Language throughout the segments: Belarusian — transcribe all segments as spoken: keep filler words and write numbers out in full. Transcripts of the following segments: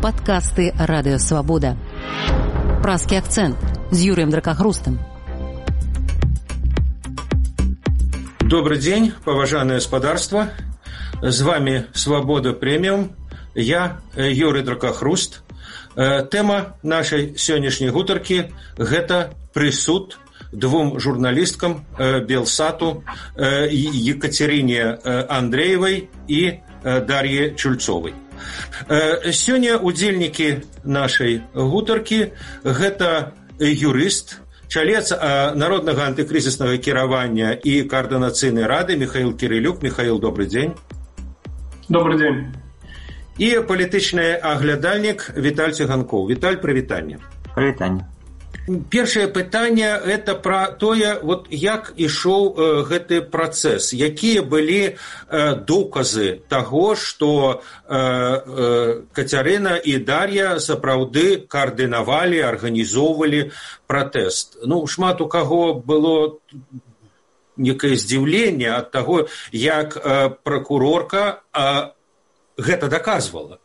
Падкасты радыёвабода. Празкі акцэнт з Юрыем Дракахрустам. Добрый день, поважанное господарство. С вами «Свобода премиум». Я Юрий Дракахруст. Тема нашей сегодняшней гутарки – это присуд двум журналисткам Белсату Екатерине Андреевой и Дарье Чульцовой. Сегодня удзельники нашей гутарки – это юрист, чалец Народного антикризисного кіравання и координационной рады Михаил Кирилюк. Михаил, добрый день. Добрый день. И палітычны аглядальнік Віталь Циганков. Віталь, прывітанне. Прывітанне. Першае пытанне – это пра тое, вот як ішоў э, гэты працэс, якія былі э, доказы таго, што э, э, Кацярына і Дар'я сапраўды каардынавалі, арганізоўвалі пратэст. Ну, шмат у каго было некае здзіўленне ад таго, як э, пракурорка э, гэта даказвала.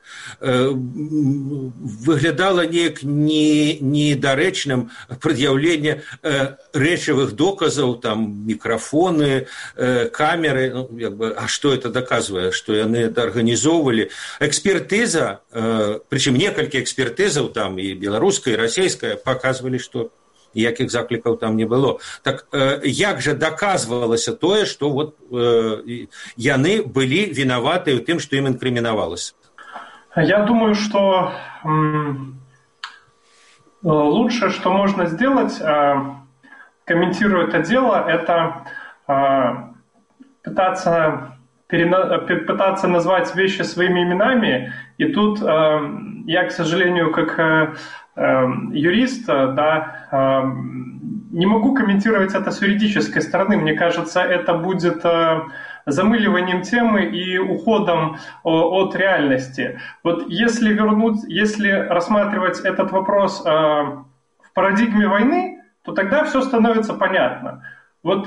Выглядала неяк недарэчным прад'яўленне рэчавых доказаў, там мікрафоны, камеры. Ну, як бы, а што это даказвае? Што яны это арганізоўвалі? Экспертыза, прычым некалькі экспертызаў, там і беларуская, і расійская, паказвалі, што якіх заклікаў там не было. Так э, як жа даказвалася тое, што вот, э, яны былі вінаватыя ў тым, што ім інкрымінавалася? Я думаю, что м, лучшее, что можно сделать, э, комментируя это дело, это э, пытаться, перена... пытаться назвать вещи своими именами. И тут э, я, к сожалению, как э, юрист, да, не могу комментировать это с юридической стороны. Мне кажется, это будет замыливанием темы и уходом от реальности. Вот если вернуть, если рассматривать этот вопрос в парадигме войны, то тогда все становится понятно. Вот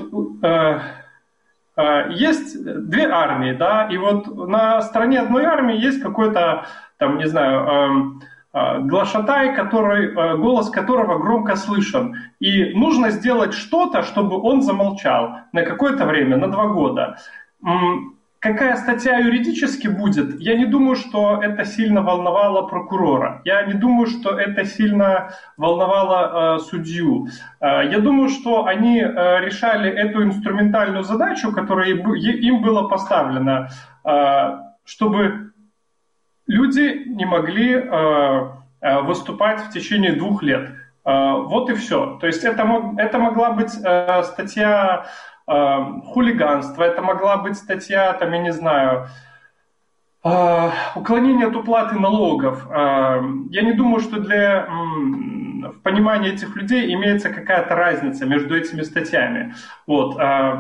есть две армии, да, и вот на стороне одной армии есть какой-то, там, не знаю, глашатай, который, голос которого громко слышен. И нужно сделать что-то, чтобы он замолчал на какое-то время, на два года. Какая статья юридически будет, я не думаю, что это сильно волновало прокурора. Я не думаю, что это сильно волновало э, судью. Э, я думаю, что они э, решали эту инструментальную задачу, которая им была поставлена, э, чтобы люди не могли э, выступать в течение двух лет. Э, вот и все. То есть это, мог, это могла быть э, статья э, хулиганства, это могла быть статья, там, я не знаю, э, уклонение от уплаты налогов. Э, я не думаю, что для, э, в понимании этих людей имеется какая-то разница между этими статьями. Вот. Э,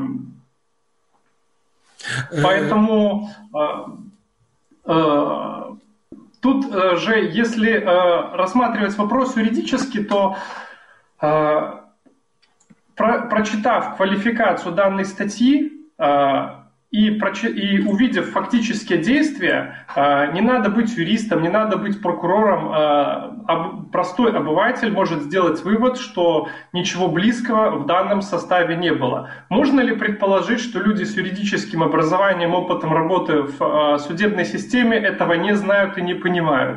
поэтому... Э, Тут же, если рассматривать вопрос юридически, то, прочитав квалификацию данной статьи и, и увидев фактические действия, не надо быть юристом, не надо быть прокурором. Простой обыватель может сделать вывод, что ничего близкого в данном составе не было. Можно ли предположить, что люди с юридическим образованием, опытом работы в судебной системе этого не знают и не понимают?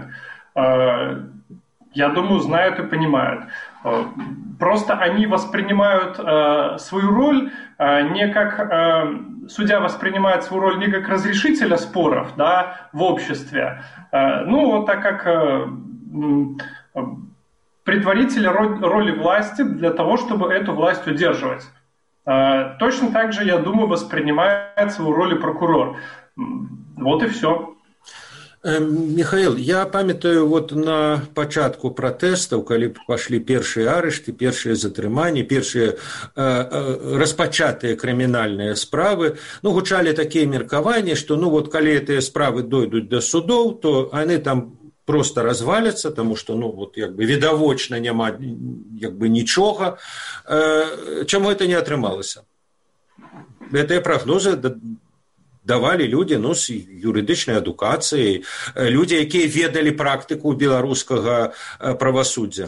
Я думаю, знают и понимают. Просто они воспринимают э, свою роль э, не как... Э, судья воспринимает свою роль не как разрешителя споров, да, в обществе, э, ну, вот так как э, э, предварителя роли, роли власти для того, чтобы эту власть удерживать. Э, точно так же, я думаю, воспринимает свою роль и прокурор. Вот и все. Михаил, я памятаю, вот на пачатку пратэстаў, калі пашлі першыя арышты, першыя затрыманні, першыя э, э, распачатыя крымінальныя справы, ну, гучалі такія меркаванні, што, ну, вот, калі гэтыя справы дойдуць да судоў, то яны там просто разваляцца, таму што, ну, вот, як бы, відавочна няма, як бы, нічога. Э, чаму это не атрымалася? Гэтыя прагнозы давалі людзі ну, з юрыдычнай адукацыяй, людзі, якія ведалі практыку беларускага правасуддзя?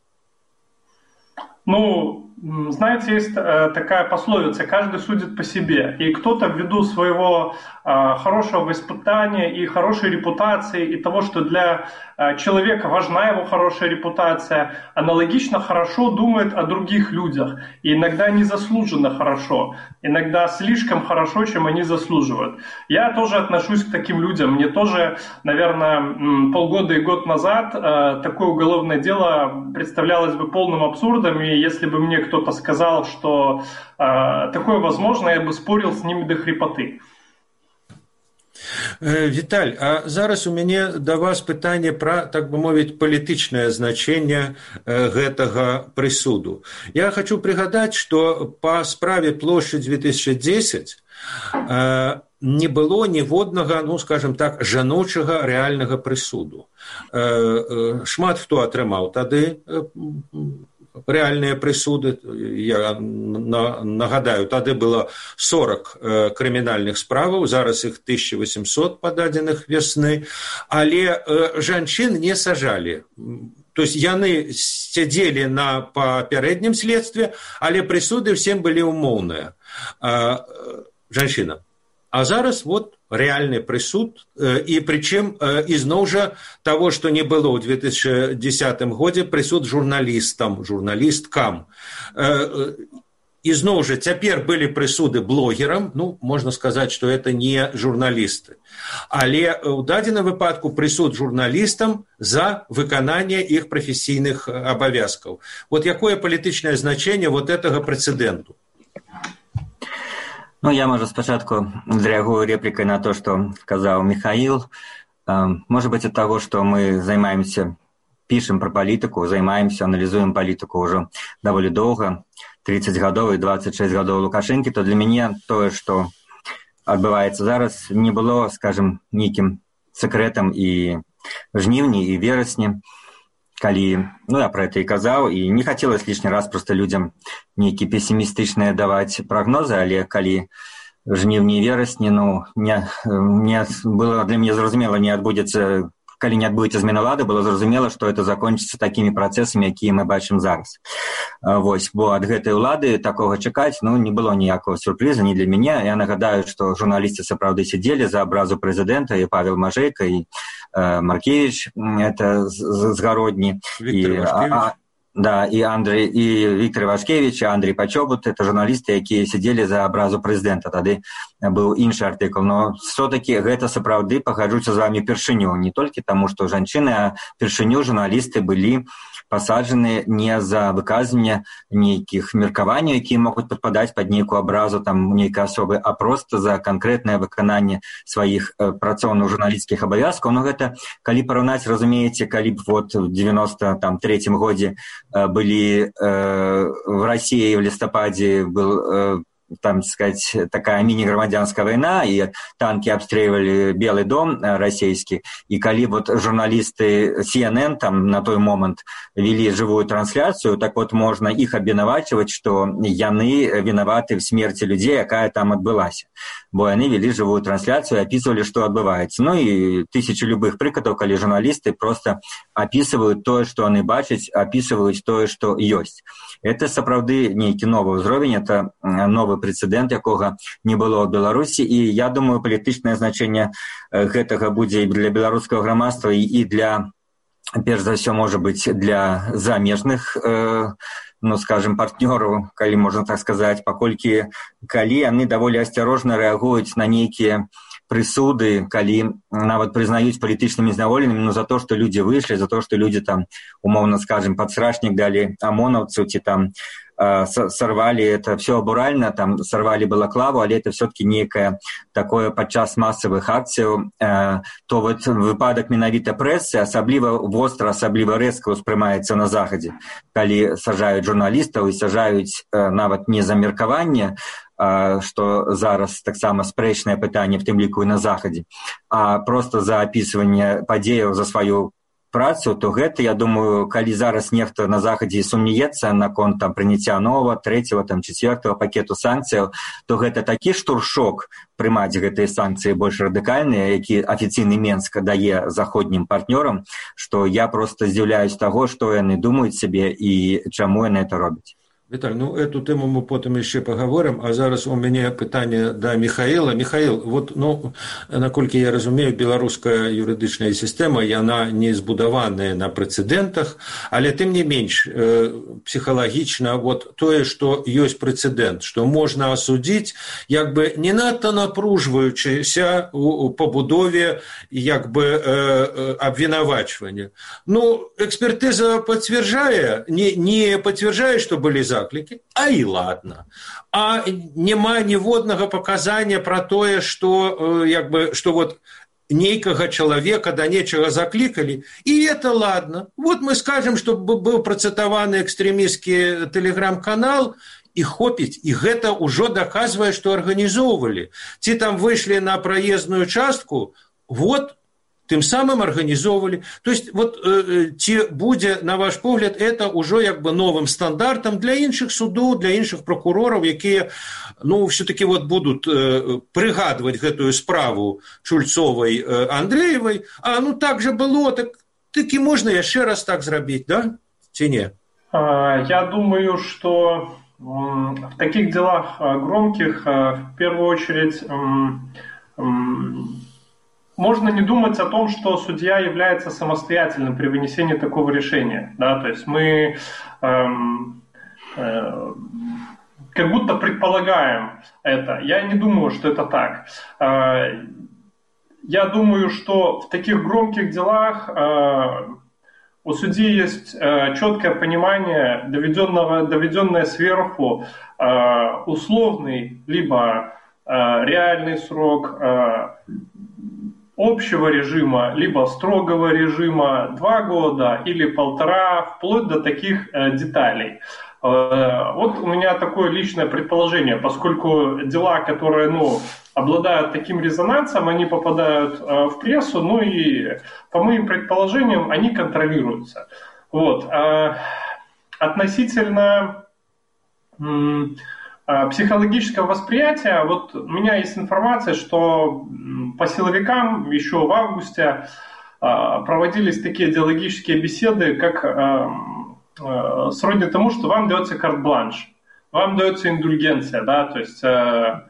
Ну, знаете, есть такая пословица: каждый судит по себе. И кто-то ввиду своего хорошего воспитания и хорошей репутации, и того, что для человека важна его хорошая репутация, аналогично хорошо думает о других людях. И иногда незаслуженно хорошо, иногда слишком хорошо, чем они заслуживают. Я тоже отношусь к таким людям. Мне тоже, наверное, полгода и год назад такое уголовное дело представлялось бы полным абсурдом, и если бы мне кто-то сказал, что такое возможно, я бы спорил с ними до хрипоты. Віталь, а зараз у мяне да вас пытанне пра, так бы мовіць, палітычнае значэнне гэтага прысуду. Я хочу прыгадаць, што па справе плошчадь две тысячи десять не было ніводнага, ну, скажем так, жаночага рэальнага прысуду. Шмат хто атрымаў тады рэальныя прысуды. Я нагадаю, тады было сорок крымінальных справаў, зараз іх тысяча восемьсот пададзеных вясны, але жанчын не сажалі. То есть яны сядзелі на папярэднім следстве, але прысуды ўсім былі умоўныя. Жанчына. А зараз вот реальный прысуд, и причем изноў жа того, что не было ў две тысячи десятым годзе, прысуд журналістам, журналісткам. Изноў жа цяпер былі прысуды блогерам, ну, можно сказать, что это не журналисты. Але ў дадзеным выпадку прысуд журналістам за выкананне іх прафесійных абавязкаў. Вот якое палітычнае значэнне вот этого прецеденту? Ну, я, может, спочатку зреагую репликой на то, что сказал Михаил. Может быть, от того, что мы занимаемся, пишем про политику, занимаемся, анализуем политику уже довольно долго, тридцать годов и двадцать шесть годов Лукашенко, то для меня то, что отбывается зараз, не было, скажем, неким секретом и в жнівні, и в вересні. Калі, ну, я про это и казаў, и не хотелось лишний раз просто людям некие пессимистичные давать прогнозы, але калі жнівні и вересні, ну, не, не было для меня зразумела, не адбудзецца, калі не адбудзецца змена ўлады, было зразумела, что это закончится такими процессами, якія мы бачым зараз. Вось, бо ад гэтай улады такого чакаць, ну, не было ніякого сюрприза ни для меня. Я нагадаю, что журналисты сапраўды сидели за абразу президента, и Павел Мажейко, и э, Маркевич, это Сгородни, и, а, да, и Андрей, и Виктор Ивашкевич, и Андрей Почобут, это журналисты, якія сидели за абразу президента. Тады был іншы артыкул, но все-таки гэта сапраўды, пагаджуся з вами, першыню, не только тому, что жанчыны, а першыню журналисты были посаджаны не за выказывание нейкіх меркаванняў, якія могуць падпадаць пад нейкую абразу там нейкай асобы, а просто за канкрэтнае выкананне сваіх э, працоўных журналісцкіх абавязкаў. Но гэта, калі параўнаць, разумееце, калі б вот в девяносто третьем годзе э, былі э, в России в листопаде был э, там, сказать, такая мини-громадянская война, и танки обстреливали Белый дом российский, и коли вот журналисты си эн эн там на той момент вели живую трансляцию, так вот можно их обвинувачивать, что яны виноваты в смерти людей, якая там отбылась. Бо они вели живую трансляцию и описывали, что отбывается. Ну и тысячи любых прикладов, коли журналисты просто описывают то, что они бачат, описывают то, что есть. Это сапраўды нейкі новый ўзровень, это новый прецедент, якога не было ў Беларусі, і я думаю, палітычнае значэнне гэтага будзе і для беларускага грамадства, і для, перш за ўсё, можа быць, для замежных, э, ну, скажем, партнёраў, калі можна так сказаць, паколькі калі яны даволі асцярожна рэагуюць на нейкія прысуды, калі нават прызнаюць палітычнымі зняволенымі, ну, за то, што людзі выйшлі, за то, што людзі там, умоўна скажем, падсрачнік далі амонаўцу, ці там э, сорвали, это все абуральна, там сорвали балаклаву, але это все-таки некое такое падчас массовых акций, э, то вот выпадак менавіта прэсы асабліва востра, асабліва рэзка ўспрымаецца на захадзе, калі сажаюць журналістаў і сажаюць э, нават не за меркаванне, што зараз таксама спрэчнае пытанне, в тым ліку і на захадзе, а просто за апісванне падзеяў, за сваю працу, то гэта, я думаю, калі зараз нехта на захадзе сумнеецца наконт там прыняцця нового, трэцяга, там чацвёртага пакету санкцыяў, то гэта такі штуршок прымаць гэтыя санкцыі больш радыкальныя, які афіцыйны Менск дае заходнім партнёрам, што я проста здзіўляюсь таго, што яны думаюць сабе і чаму яны это робяць. Віталь, ну эту тему мы потым яшчэ паговорым, а зараз у мяне пытанне да Михаіла. Михаіл, вот, ну, наколькі я разумею, беларуская юрыдычная сістэма, яна не збудаваная на прэцэдэнтах, але тым не менш, э, псіхалагічна вот тое, што ёсць прэцэдэнт, што можна асудзіць, як бы не надта напружваючыся у пабудове як бы э, абвінавачвання. Ну, экспертыза пацвярджае, не, не пацвярджае, што былі за заклики, а и ладно. А нема ніводнага паказання пра тое, што, як бы, што вот нейкага чалавека да нечага заклікалі, і это ладно. Вот мы скажем, што быў працытаваны экстрэмісцкі тэлеграм-канал, і хопіць, і гэта ўжо даказвае, што арганізоўвалі. Ці там выйшлі на праезную частку, вот, тым самым арганізоўвалі. То есть, вот, э, ці будзе, на ваш погляд, это ўжо як бы новым стандартам для іншых судоў, для іншых прокурораў, якія, ну, все-таки вот будут э, прыгадваць гэтую справу Чульцовай, э, Андреевой, а ну так же было, так таки можна яшчэ раз так зрабіць, да? Ці не? Я думаю, что в таких делах громких, в первую очередь, можно не думать о том, что судья является самостоятельным при вынесении такого решения. Да? То есть мы эм, э, как будто предполагаем это. Я не думаю, что это так. Э, я думаю, что в таких громких делах э, у судьи есть э, четкое понимание, доведенного, доведенное сверху, э, условный либо э, реальный срок, э, общего режима, либо строгого режима два года или полтора, вплоть до таких э, деталей. Э, вот у меня такое личное предположение, поскольку дела, которые ну, обладают таким резонансом, они попадают э, в прессу, ну и по моим предположениям они контролируются. Вот. Э, относительно э, психологического восприятия, вот у меня есть информация, что по силовикам еще в августе проводились такие диалогические беседы, как сродни тому, что вам дается карт-бланш, вам дается индульгенция, да, то есть, то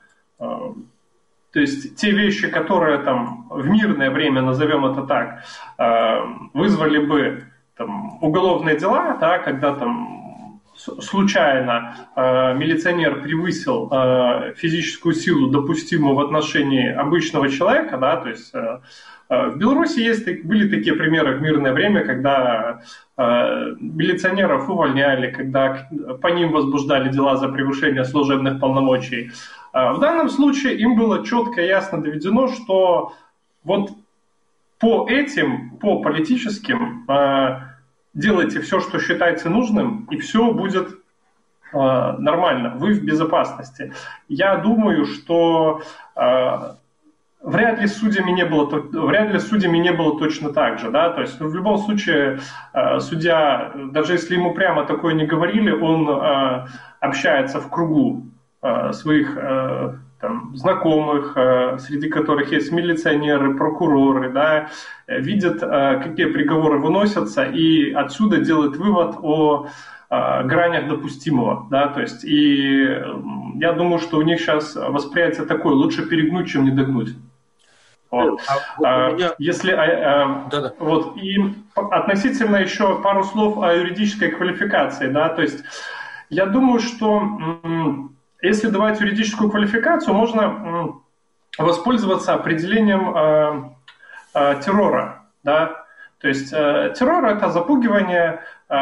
есть те вещи, которые там в мирное время, назовем это так, вызвали бы там, уголовные дела, да, когда там случайно э, милиционер превысил э, физическую силу, допустимую в отношении обычного человека, да, то есть э, э, в Беларуси есть, были такие примеры в мирное время, когда э, милиционеров увольняли, когда по ним возбуждали дела за превышение служебных полномочий. Э, в данном случае им было четко и ясно доведено, что вот по этим, по политическим э, делайте все, что считаете нужным, и все будет э, нормально, вы в безопасности. Я думаю, что э, вряд ли судьями не было, вряд ли судьями не было точно так же, да, то есть в любом случае э, судья, даже если ему прямо такое не говорили, он э, общается в кругу э, своих э, там, знакомых, среди которых есть милиционеры, прокуроры, да, видят, какие приговоры выносятся, и отсюда делает вывод о гранях допустимого. Да, то есть, и я думаю, что у них сейчас восприятие такое, лучше перегнуть, чем не догнуть. Вот. А вот меня... Если, Да-да. Вот, и относительно еще пару слов о юридической квалификации. Да, то есть, я думаю, что если давать юридическую квалификацию, можно воспользоваться определением э, э, террора. Да? То есть э, террор – это запугивание э,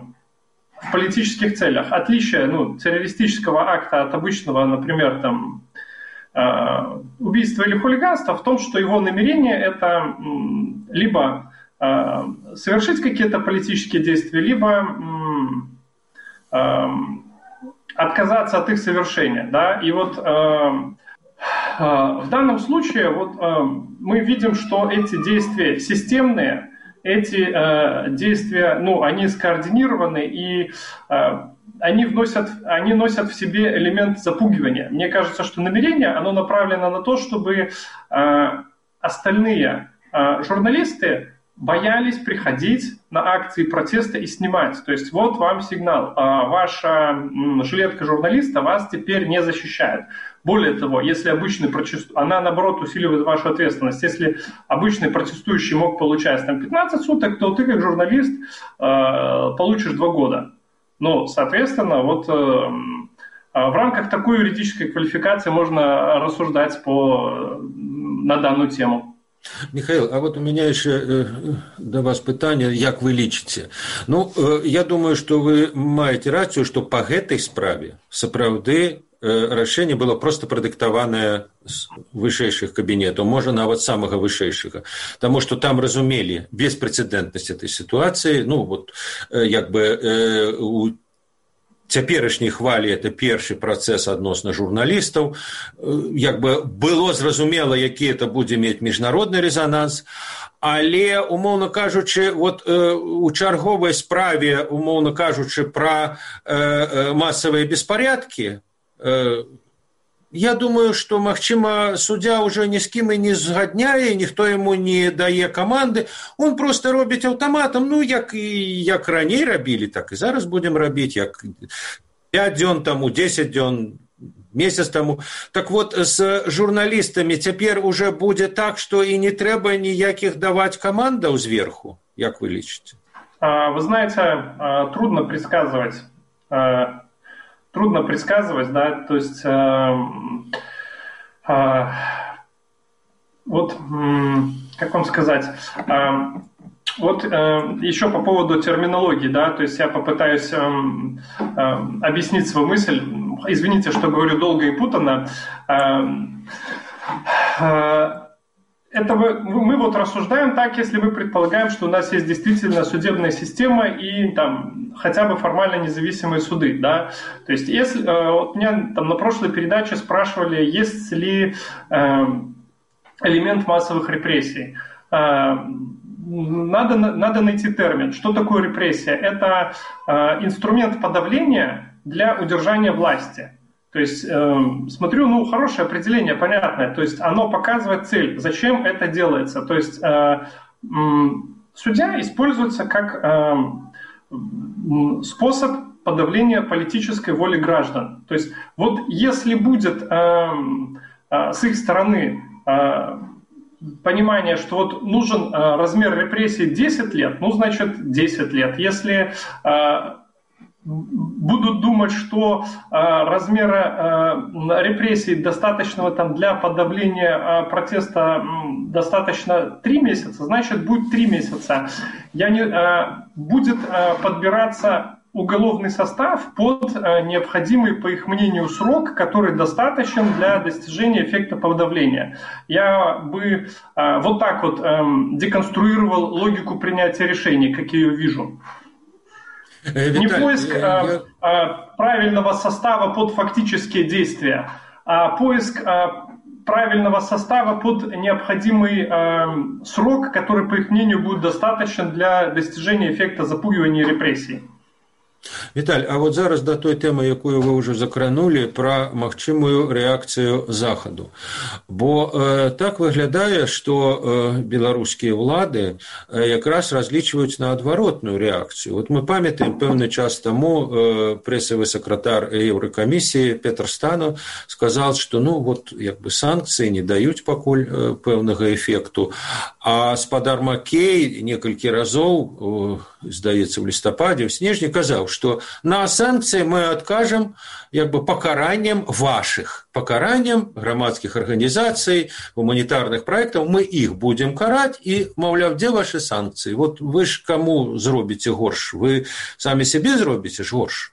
в политических целях. Отличие ну, террористического акта от обычного, например, там, э, убийства или хулиганства в том, что его намерение – это э, либо э, совершить какие-то политические действия, либо э, э, отказаться от их совершения, да, и вот э, э, в данном случае вот э, мы видим, что эти действия системные, эти э, действия, ну, они скоординированы и э, они вносят, они носят в себе элемент запугивания. Мне кажется, что намерение, оно направлено на то, чтобы э, остальные э, журналисты боялись приходить на акции протеста и снимать. То есть вот вам сигнал, ваша жилетка журналиста вас теперь не защищает. Более того, если обычный протестующий, она наоборот усиливает вашу ответственность. Если обычный протестующий мог получать там пятнадцать суток, то ты как журналист получишь два года. Ну, соответственно, вот в рамках такой юридической квалификации можно рассуждать по, на данную тему. Михаил, а вот у меня еще э, до вас питание, як вы лічыце? Ну, э, я думаю, что вы маете рацию, что по гэтай справе сапраўды э, рашэнне было просто прадыктаванае з вышэйшых кабінетаў, можа нават самага вышэйшага, таму што там разумелі беспрэцэдэнтнасць этой сітуацыі, ну, вот, э, як бы э, у цяперашняй хвалі это першы працэс адносна журналістаў, як бы было зразумела, які это будзе мець міжнародны рэзананс, але, умоўна кажучы, вот э, у чарговай справе, умоўна кажучы, пра э, масавыя беспарядкі, э, я думаю, што, магчыма, суддзя ўжо ні з кім і не згадняе, ніхто яму не дае каманды, он проста робіць аўтаматам, ну, як, як раней рабілі, так і зараз будзем рабіць, як пяць дзён таму, дзесяць дзён, месяц таму. Так вот, з журналістамі цяпер уже будзе так, што і не трэба ніякіх даваць камандаў зверху, як вы лічыце? Вы знаете, трудно предсказывать Трудно предсказывать, да, то есть э, э, вот, э, как вам сказать, э, вот э, еще по поводу терминологии, да, то есть я попытаюсь э, э, объяснить свою мысль, извините, что говорю долго и путанно. Э, э, Это мы, мы вот рассуждаем так, если мы предполагаем, что у нас есть действительно судебная система и там хотя бы формально независимые суды, да. То есть если вот меня там на прошлой передаче спрашивали, есть ли э, элемент массовых репрессий. Э, надо, надо найти термин. Что такое репрессия? Это э, инструмент подавления для удержания власти. То есть, э, смотрю, ну, хорошее определение, понятное. То есть, оно показывает цель, зачем это делается. То есть, э, э, судья используется как э, способ подавления политической воли граждан. То есть, вот если будет э, э, с их стороны э, понимание, что вот нужен э, размер репрессий десять лет, ну, значит, десять лет. Если э, будут думать, что э, размера э, репрессий достаточного там, для подавления э, протеста э, достаточно три месяца, значит будет три месяца. Я не, э, будет э, подбираться уголовный состав под э, необходимый, по их мнению, срок, который достаточен для достижения эффекта подавления. Я бы э, вот так вот э, деконструировал логику принятия решений, как я ее вижу. Виталий, не поиск я... а, а, правильного состава под фактические действия, а поиск а, правильного состава под необходимый а, срок, который, по их мнению, будет достаточен для достижения эффекта запугивания и репрессий. Віталь, а вот зараз да той тэмы, якую вы ўжо закранулі, пра магчымую рэакцыю захаду. Бо э, так выглядае, што э, беларускія ўлады э, якраз разлічваюць на адваротную рэакцыю. Вот мы памятаем, пэўны час таму э, прэсавы сакратар Еўракамісіі Петр Станов сказал, што ну вот як бы санкцыі не даюць пакуль э, пэўнага эфекту, а спадар Маккей некалькі разоў, э, здаецца, у лістападзе, у снежні казаў, что на санкции мы откажем як бы покаранием ваших, покаранием громадских организаций, гуманитарных проектов, мы их будем карать, и, мовляв, где ваши санкции? Вот вы ж кому зробите горш? Вы сами себе зробите ж горш?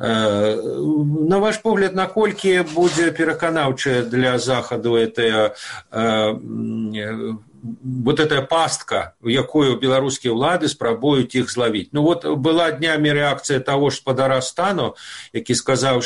На ваш погляд, наколькі будзе пераканаўчая для Захаду эта вот эта пастка, в якую беларускія ўлады спрабуюць іх злавіць. Ну вот была днямі рэакцыя таго ж спадара стану, які сказаў,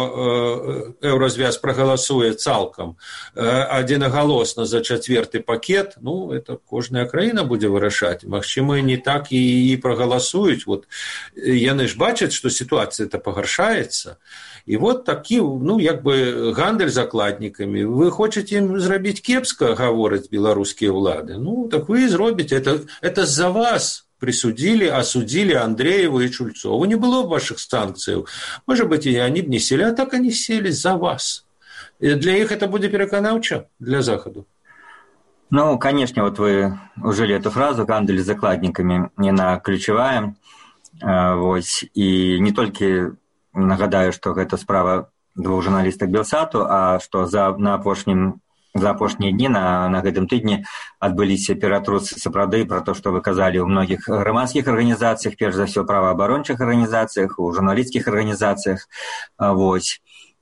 што еўразвяз прагаласуе цалкам адзінагалосна за чацвёрты пакет. Ну, это кожная краіна будзе вырашаць. Магчыма, не так і, і прагаласуюць. Вот яны ж бачаць, што сітуацыя-то пагаршаецца. І вот такі, ну, як бы гандаль закладнікамі. Вы хочаце ім зрабіць кепска, гавораць беларускія ўлады. Ну, так вы і зробіце. Это, это за вас присудили, осудили Андреева и Чульцова. Не было бы ваших санкций. Может быть, и они бы не сели, а так они сели за вас. И для них это будет переконавча, для Заходу. Ну, конечно, вот вы ужили эту фразу «гандаль с закладниками», яна ключевая. Вот. И не только нагадаю, что это справа двух журналисток Белсату, а что за, на апошнім За апошнія дні на, на гэтым тыдні адбыліся ператрусы сапраўды пра то, што вы казалі ў многіх грамадскіх арганізацыях, перш за ўсё праваабарончых арганізацыях, у журналісцкіх арганізацыях. Вось.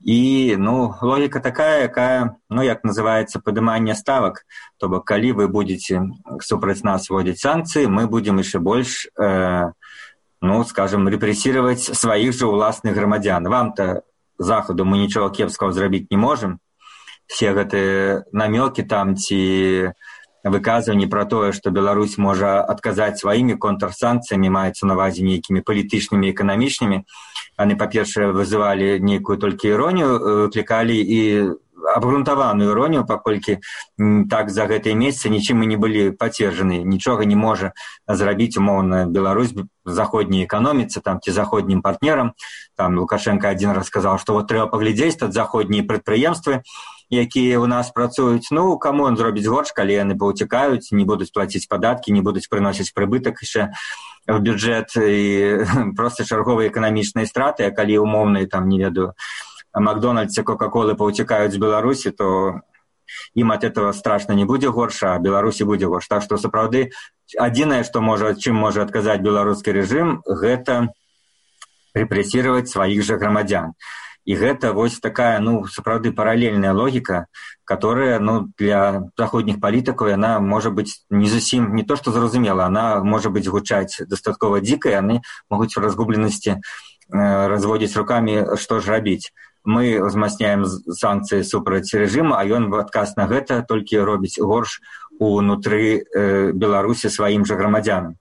І ну, логіка такая, якая, ну, як называецца, падыманне ставак. То бок, калі вы будзеце супраць нас вводзіць санкцыі, мы будзем яшчэ больш, э, ну, скажем, рэпрэсіраваць сваіх жа ўласных грамадзян. Вам-то, Заходу, мы нічога кепскага зрабіць не можам. Все гэтыя намёкі там ці выказванні пра тое, што Беларусь можа адказаць сваімі контрсанкцыямі, маецца на ўвазе нейкімі палітычнымі і эканамічнымі. Яны, па-першае, вызывалі нейкую толькі іронію, выклікалі і абгрунтаваную іронію, паколькі так за гэтыя месяцы нічым мы не былі пацверджаны. Нічога не можа зрабіць умоўна Беларусь заходняй эканоміцы там, ці заходнім партнерам. Там Лукашенко адзін раз сказаў, што вот трэба паглядзець тут заходнія прадпрыемствы, якія ў нас працуюць. Ну, каму ён зробіць горш, калі яны паўцікаюць, не будуць плаціць падаткі, не будуць прыносіць прыбытак яшчэ в бюджэт і проста чарговыя эканамічныя страты, а калі умоўныя, там, не ведаю, Макдональдс и Кока-Колы паўцікаюць з Беларусі, то ім ад этого страшна не будзе горш, а Беларусі будзе горш. Так што, сапраўды, адзінае, што можа, чым можа адказаць беларускі рэжым, гэта рэпрэсіраваць сваіх жа грамадзян. І гэта вось такая, ну, сапраўды паралельная логіка, которая, ну, для заходніх палітыкаў, яна можа быць не зусім, не то што зразумела, она можа быць гучаць дастаткова дзіка, і яны могуць в разгубленасці э, разводзіць рукамі, што ж рабіць. Мы ўзмацняем санкцыі супраць рэжыма, а ён в адказ на гэта толькі робіць горш унутры э, Беларусі сваім жа грамадзянам.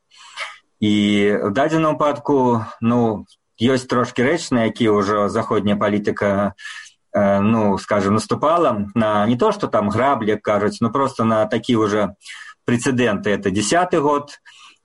І в дадзеным выпадку, ну, ёсць трошкі рэч, на які ўжо заходняя палітыка, э, ну, скажем, наступала на не то, што там граблі, кажуць, но просто на такі ўжо прэцэдэнты. Это дзесяты год,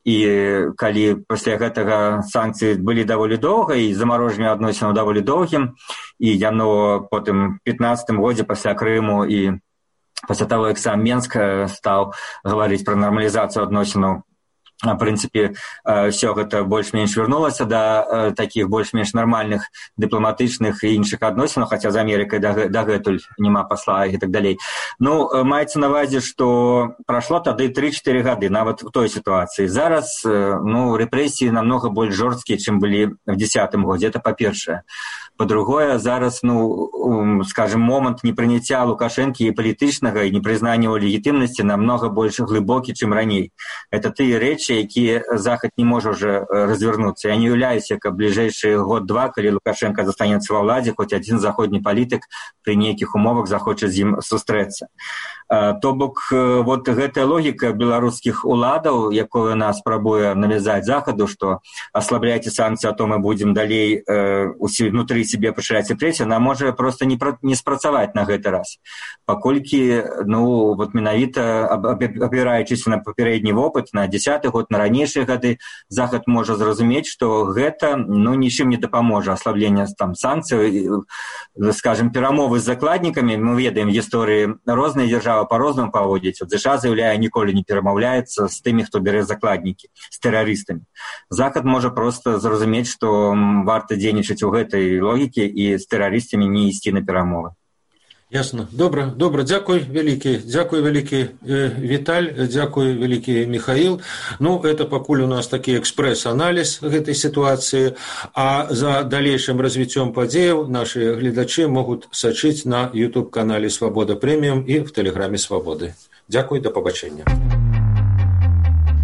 і калі пасля гэтага санкцыі былі даволі доўга, і замарожванне адносінаў даволі доўгім, і яно потым пятнаццатым годзе пасля Крыму і пасля таго, як сам Менск стаў гаварыць пра нармалізацыю адносінаў, в прынцыпе, ўсё гэта больш-менш вярнулася да такіх больш-менш нармальных дыпламатычных і іншых адносінаў, хаця з Амерыкай дагэтуль няма пасла і так далей. Ну, маецца на ўвазе, што прайшло тады тры-чатыры гады, нават у той сітуацыі. Зараз, ну, рэпрэсіі намнога больш жорсткія, чым былі в дзесятым годзе, это па-першае. Па-другое, зараз, ну, скажем, момант непрыняцця Лукашэнкі і палітычнага і непрызнання яго легітымнасці намнога больш глыбокі, чым раней. Это тыя рэчы, якія Захад не можа ўжо развярнуцца. Я не уяўляюся, каб бліжэйшы год-два, калі Лукашенко застанецца ва ўладзе, хоць адзін заходні палітык пры нейкіх умовах захоча з ім сустрэцца. То бок, вот гэтая логіка беларускіх уладаў, якую нас спрабуе навязаць Захаду, што аслабляйце санкцыі, а то мы будзем далей э, внутры себе пашыраць рэпрэсіі, она можа проста не, не спрацаваць на гэты раз. Паколькі, ну, вот менавіта абіраючыся на папярэдні вопыт, на дзесяты год, на ранейшыя гады, Захад можа зразумець, што гэта, ну, нічым не дапаможа аслабленне там санкцый, скажем, перамовы з закладнікамі. Мы ведаем гісторыі розныя дзяржавы по-рознаму паводзіць. От ЗША заяўляе, ніколі не перамаўляецца з тымі, хто бярэ закладнікі, з тэрарыстамі. Захад можа проста зразумець, што варта дзейнічаць у гэтай логікі і з тэрарыстамі не ісці на перамовы. Ясно. Добра, добра. Дзякуй вялікі. Дзякуй вялікі э, Віталь, дзякуй вялікі Михаил. Ну, это пакуль у нас такі экспрэс-аналіз гэтай сітуацыі, а за далейшым развіццём падзеяў нашы гледачы могуць сачыць на YouTube-канале Свабода Прэміум і в Тэлеграме Свабоды. Дзякуй, да пабачэння.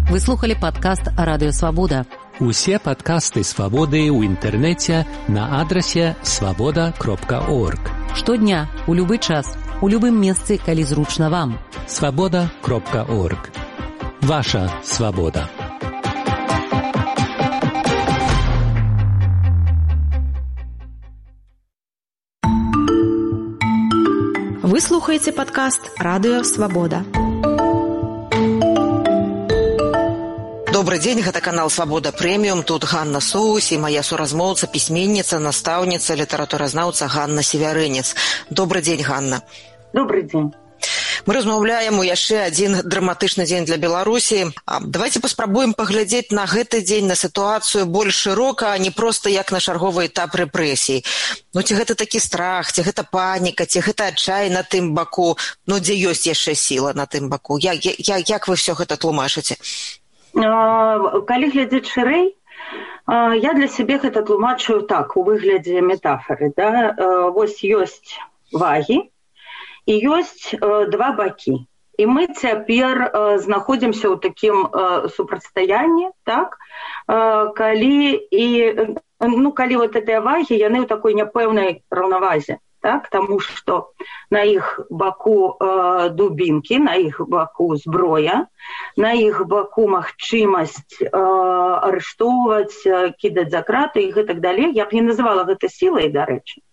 Вы слухали падкаст Радыё Свабода. Усе падкасты Свабоды ў інтэрнэце на адрасе свабода кропка орг. Штодня, у любы час, у любым месцы, калі зручна вам. свабода кропка орг. Ваша свабода. Вы слухаеце падкаст Радыё Свабода. Добрый день, гэта канал «Свабода Прэміум». Тут Ганна Соус і моя суразмоўца, пісьменніца, настаўніца, літаратуразнаўца Ганна Севярынец. Добрый день, Ганна. Добрый день. Мы размаўляем у яшчэ адзін драматычны дзень для Беларусі. Давайте паспрабуем паглядзець на гэты дзень, на сітуацыю больш шырока, а не проста як на чарговы этап рэпрэсій. Ну, ці гэта такі страх, ці гэта паніка, ці гэта адчай на тым баку, ну, дзе ёсць яшчэ сіла на тым баку? Як, як, як вы ўсё гэта тлумачыце? Калі глядзець шырэй, я для сябе гэта тлумачу так, у выглядзе метафоры. Да? Вось ёсць вагі, і ёсць э, два бакі. І мы цяпер э, знаходзімся ў такім э, супрацьстаянні, так? Э, калі і ну калі вот гэтыя вагі, яны ў такой няпэўнай раўнавазе, так? Таму што на іх баку э, дубінкі, на іх баку зброя, на іх баку магчымасць э, арыштоўваць, э, кідаць за краты і гэтак далей. Я б не называла гэта сілай, дарэчы.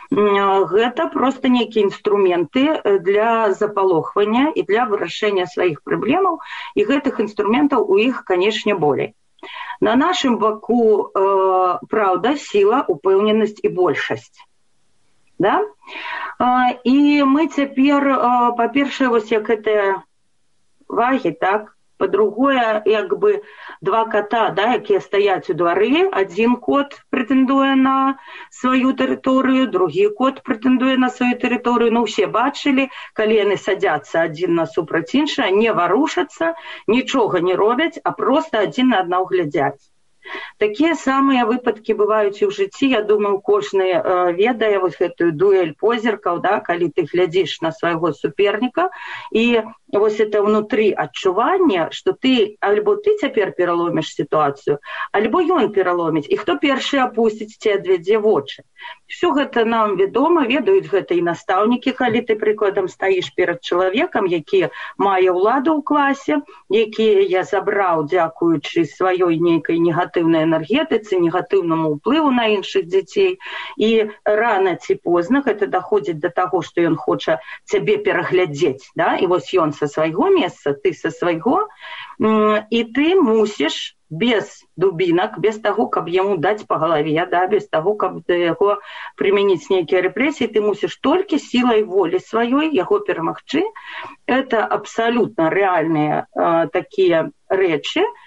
Гэта проста нейкія інструменты для запалохвання і для вырашэння сваіх праблемаў, і гэтых інструментаў у іх, канешне, болей. На нашым баку э, праўда, сіла, упэўненасць і большасць. Да? Э, і мы цяпер, э, па-першае, вось як гэтыя вагі, так? Па-другое, як бы два кота, да, якія стаяць у двары, адзін кот прэтэндуе на сваю тэрыторыю, другі кот прэтэндуе на сваю тэрыторыю. Ну, усе бачылі, калі яны садзяцца адзін насупраць іншага, не варушацца, нічога не робяць, а проста адзін на аднаго глядзяць. Такія самыя выпадкі бываюць і ў жыцці. Я думаю, кожны э, ведае вось гэтую дуэль позіркаў, да, калі ты глядзіш на свайго суперніка, і вось это ўнутры адчуванне, што ты альбо ты цяпер пераломіш сітуацыю, альбо ён пераломіць, і хто першы апусціць ці адвядзе вочы. Всё гэта нам вядома, ведаюць гэта і настаўнікі, калі ты прыкладам стаіш перад чалавекам, які мае ўладу ў класе, які я забраў, дзякуючы сваёй нейкай негатыўнай энергетыцы, негатыўнаму ўплыву на іншых дзяцей, і рана ці позна гэта даходзіць да таго, што ён хоча цябе пераглядзець, да? І вось ён са свайго месца, ты са свайго, і ты мусіш без дубінак, без таго, каб яму даць па галаве, да? Без таго, каб да яго прымяніць нейкія рэпрэсіі, ты мусіш толькі сілай волі сваёй яго перамагчы. Это абсалютна рэальныя э, такія рэчы. Э,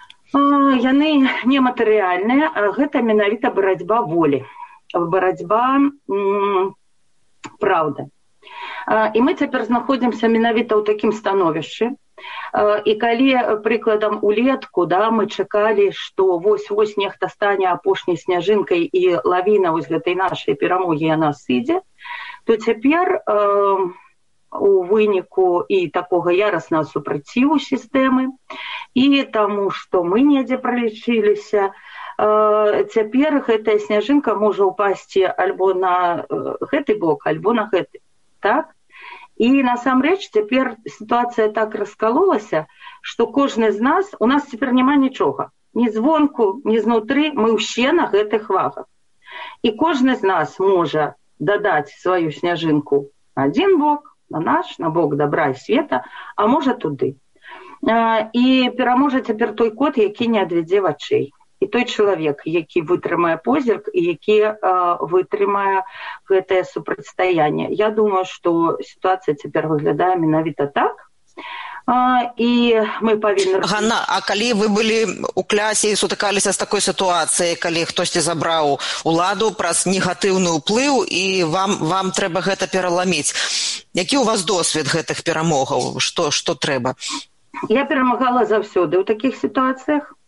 яны нематэрыяльныя, а гэта менавіта барацьба волі. Барацьба м, праўды. І мы цяпер знаходзімся менавіта ў такім становішчы. І калі, прыкладам, улетку, да, мы чакалі, што вось-вось нехта стане апошняй сняжынкай і лавіна вось гэтай нашай перамогі яна сыдзе, то цяпер э, у выніку і такога яраснага супраціву сістэмы, і таму, што мы недзе пралічыліся, э, цяпер гэтая сняжынка можа ўпасці альбо на э, гэты бок, альбо на гэты. Так? І насамрэч цяпер сітуацыя так раскалолася, што кожны з нас, у нас цяпер няма нічога. Ні звонку, ні знутры, мы ўсе на гэтых вагах. І кожны з нас можа дадаць сваю сняжынку на адзін бок, на наш, на бок дабра і света, а можа туды. І пераможа цяпер той кот, які не адвядзе вачэй. І той чалавек, які вытрымае позірк і які э, вытрымае гэтае супрацьстаянне. Я думаю, што сітуацыя цяпер выглядае менавіта так. Э, і мы павінны... Ганна, а калі вы былі ў клясе і сутыкаліся з такой сітуацыяй, калі хтосьці забраў уладу праз негатыўны ўплыў і вам, вам трэба гэта пераламіць. Які ў вас досвед гэтых перамогаў? Што, што трэба? Я перамагала заўсёды ў такіх сітуацыях.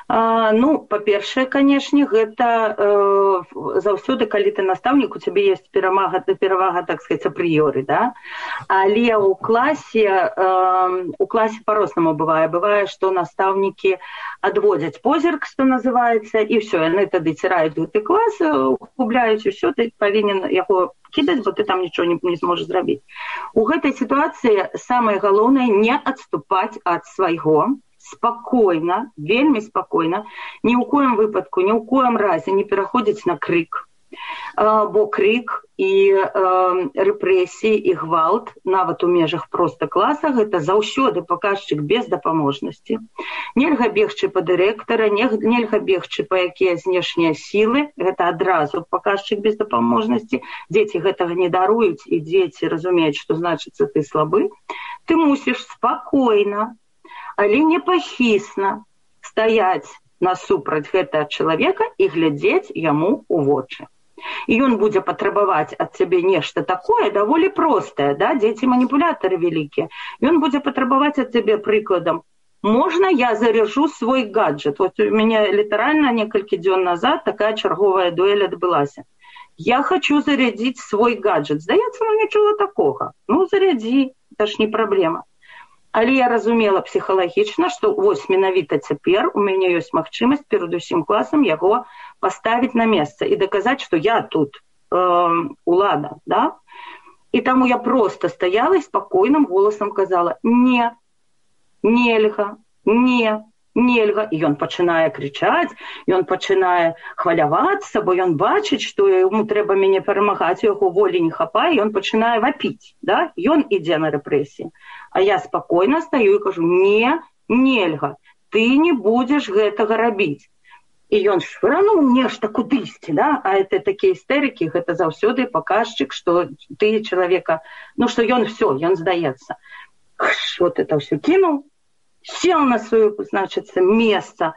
А, ну, па-першае, канешне, гэта э, заўсёды, калі ты настаўнік, у цябе ёсць перавага, перавага, так сказать, апрыёры, да? Але ў класе, э, у класе па-рознаму бывае. Бывае, што настаўнікі адводзяць позірк, што называецца, і ўсё, яны тады ціраюць гэты клас, губляюць усё, ты павінен яго кідаць, бо ты там нічого не, не зможаш зрабіць. У гэтай сітуацыі самае галоўнае не адступаць ад свайго, спакойна, вельмі спакойна, ні ў коім выпадку, ні ў коім разе не пераходзіць на крык, бо крык і э, рэпрэсіі і гвалт, нават у межах проста класа, гэта заўсёды паказчык бездапаможнасці. Нельга бегчы па дырэктара, нельга бегчы па якія знешнія сілы, гэта адразу паказчык бездапаможнасці. Дзеці гэтага не даруюць, і дзеці разумеюць, што значыцца ты слабы. Ты мусіш спакойна, але непахісна стаяць насупраць гэтага чалавека і глядзець яму ў вочы. І ён будзе патрабаваць ад цябе нешта такое, даволі простае, да? Дзеці маніпулятары вялікія. Ён будзе патрабаваць ад цябе прыкладам. Можна я заряжу свой гаджет? Вот у мяне літаральна некалькі дзён назад такая чарговая дуэль адбылася. Я хочу зарядзіць свой гаджет. Здаецца, ну нічога такога. Ну, зарядзі, это ж не праблема. Але я разумела псіхалагічна, што вось менавіта цяпер у мяне ёсць магчымасць перад усім класам яго паставіць на месца і даказаць, што я тут э, улада, да? І таму я проста стаяла і спакойным голасам казала: не, нельга, не, нельга. І ён пачынае крычаць, ён пачынае хвалявацца, бо ён бачыць, што яму трэба мяне перамагаць, у яго волі не хапае, ён пачынае вапіць, да? Ён ідзе на рэпрэсіі. А я спакойна стаю і кажу: не, нельга, ты не будзеш гэтага рабіць. І ён швырнуў нешта кудысьці, да? А это такія істэрыкі, гэта заўсёды паказчык, што ты чалавека, ну што ён всё, ён здаецца. Вот это ўсё кінуў, сел на свое, значится, место,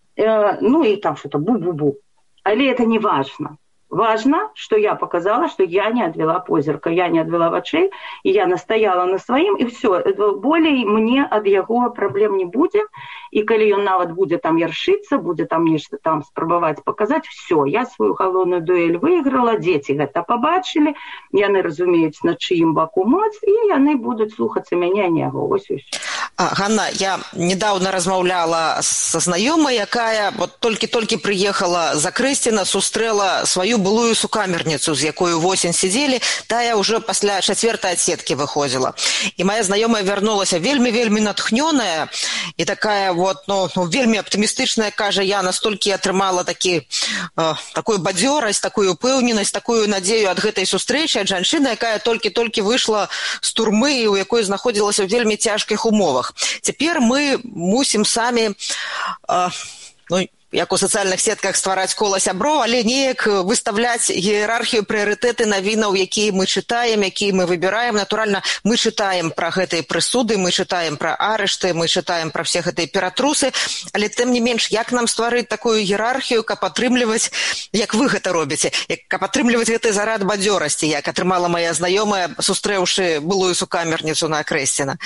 э, ну и там что-то бу-бу-бу. Але это не важно. Важно, что я показала, что я не отвела позірка, я не отвела вачэй, и я настояла на сваім, и все. Болей мне ад яго праблем не будзе, и калі ён нават будзе там яршыцца, будзе там нешта там спрабаваць показаць, все, я свою галоўную дуэль выйграла, дзеці гэта пабачылі, яны разумеюць, на чыім баку моц, і яны будуць слухацца мяне, а не яго. Ось і ўсё. А, Ганна, я недавно размаўляла са знаёмай, якая вот толькі-толькі прыехала за Крэсціна, сустрэла сваю былую сукамерніцу, з якой восень сидзелі, тая ўжо пасля чацвёртай адсеткі выходзіла. І моя знаёмая вярнулася вельмі-вельмі натхнёная і такая вот, ну, ну вельмі аптымістычная, кажа, я настолькі атрымала такі, э, такую бадзёрасць, такую упэўненасць, такую надзею ад гэтай сустрэчы, ад жанчыны, якая толькі-толькі выйшла з турмы, і у якой знаходзілася ў вельмі цяжкіх умовах. Цяпер мы мусім самі, э, ну, як у сацыяльных сетках ствараць кола сяброў, але неяк выставляць іерархію, прыярытэты навінаў, якія мы чытаем, якія мы выбіраем. Натуральна, мы чытаем пра гэтыя прысуды, мы чытаем пра арышты, мы чытаем пра все гэтыя ператрусы, але тым не менш, як нам стварыць такую іерархію, каб атрымліваць, як вы гэта робіце, каб атрымліваць гэты зарад бадзёрасці, як атрымала моя знаёмая, сустрэўшы былую сукамерніцу на Крэсціна?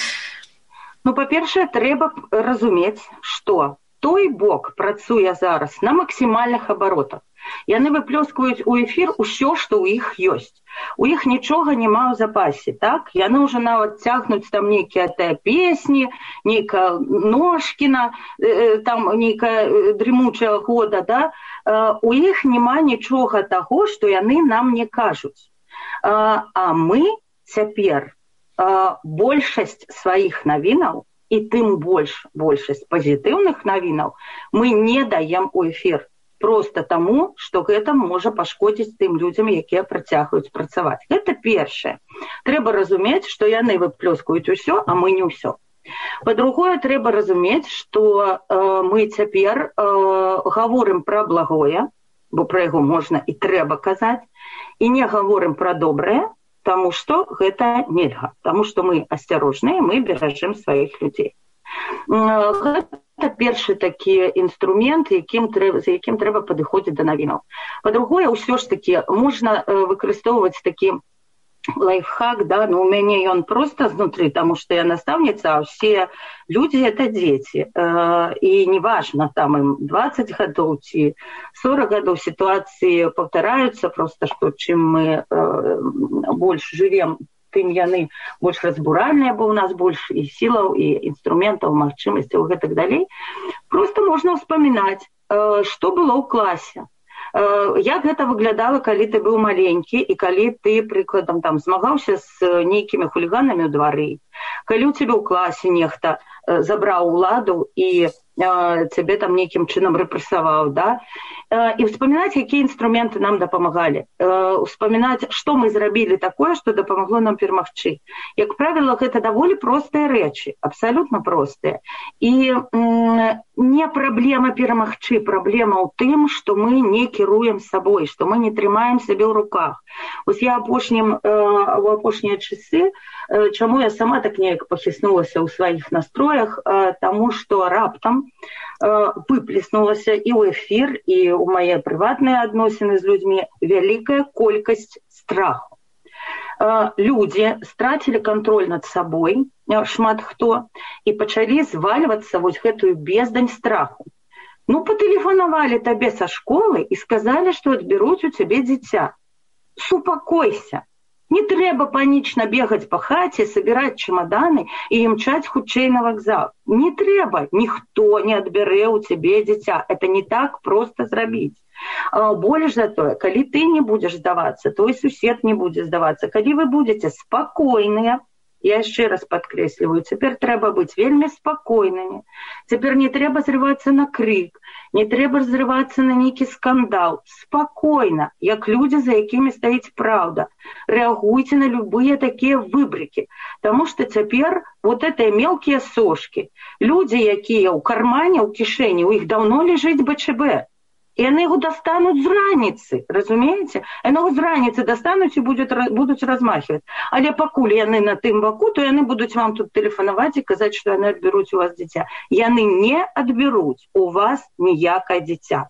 Ну, па-першае, трэба разумець, што той бок працуе зараз на максімальных абаротах. Яны выплёскваюць у эфір усё, што ў іх ёсць. У іх нічога няма ў запасе, так? Яны ўжо нават цягнуць там нейкія песні, нейкая Ножкіна, э, там нейкая дрымучая года, да? Э, у іх няма нічога таго, што яны нам не кажуць. Э, а мы цяпер большасць сваіх навінаў, і тым больш большасць пазітыўных навінаў мы не даем у эфір. Проста таму, што гэта можа пашкодзіць тым людзям, якія працягваюць працаваць. Гэта першае. Трэба разумець, што яны выплёскваюць усё, а мы не ўсё. Па-другое, трэба разумець, што э, мы цяпер э, гаворым пра благое, бо пра яго можна і трэба казаць, і не гаворым пра добрае, таму што гэта нельга, таму што мы асцярожныя, мы беражым сваіх людзей. Гэта першы такі інструмент, якім трэба, за якім трэба падыходзіць да навінаў. Па-другое, ўсё ж такі можна выкарыстоўваць такі лайфхак, да, но у мяне ён просто знутры, таму што я настаўніца, а ўсе людзі это дзеці. І неважна, там ім дваццаць гадоў ці сорок гадоў, сітуацыі паўтараюцца, просто што чым мы больш жывем, тым яны больш разбуральныя, бо ў нас больш і сілаў, і інструментаў, магчымасцяў і гэтак далей. Просто можна ўспамінаць, што было ў класе. Як гэта выглядала, калі ты быў маленькі і калі ты, прыкладам, там, змагаўся з нейкімі хуліганамі ў двары, калі ў цябе ў класе нехта забраў уладу і цябе там нейкім чынам рэпрэсаваў, да? І ўспамінаць, якія інструменты нам дапамагалі. Успамінаць, што мы зрабілі такое, што дапамагло нам перамагчы. Як правіла, гэта даволі простыя рэчы, абсалютна простыя. І не праблема перамагчы, праблема ў тым, што мы не кіруем сабой, што мы не трымаем сябе ў руках. Вось я апошнім, у апошнія часы, чаму я сама так неяк пахіснулася ў сваіх настроях, таму што раптам выплеснулася і ў эфір, і ў мае прыватныя адносіны з людзьмі вялікая колькасць страху. Людзі страцілі кантроль над сабой, шмат хто, і пачалі звальвацца вось гэтую бездань страху. Ну, патэлефанавалі табе са школы і сказалі, што адбяруць у цябе дзіця. Супакойся. Не трэба панічна бегаць па хаце, сабіраць чемаданы і імчаць хутчэй на вакзал. Не трэба, ніхто не адбярэ ў цябе дзіця. Это не так проста зрабіць. Больш за тое, калі ты не будзеш здавацца, твой сусед не будзе здавацца. Калі вы будзеце спакойныя, я яшчэ раз падкрэсліваю, цяпер трэба быць вельмі спакойнымі. Цяпер не трэба зрывацца на крык, не трэба зрывацца на нейкі скандал. Спакойна, як людзі, за якімі стаіць праўда. Рэагуйце на любыя такія выбрыкі. Таму што цяпер вот гэтыя мелкія сошкі, людзі, якія ў кармане, ў кішэні, у іх даўно ляжыць бэ чэ бэ. І яны яго достануць з раніцы, разумееце? Яны яго з раніцы достануць і будуць размахиваць. Але пакуль яны на тым баку, то яны будуць вам тут тэлефанаваць і казаць, што яны адбяруць у вас дзіця. Яны не адбяруць у вас ніякае дзіця.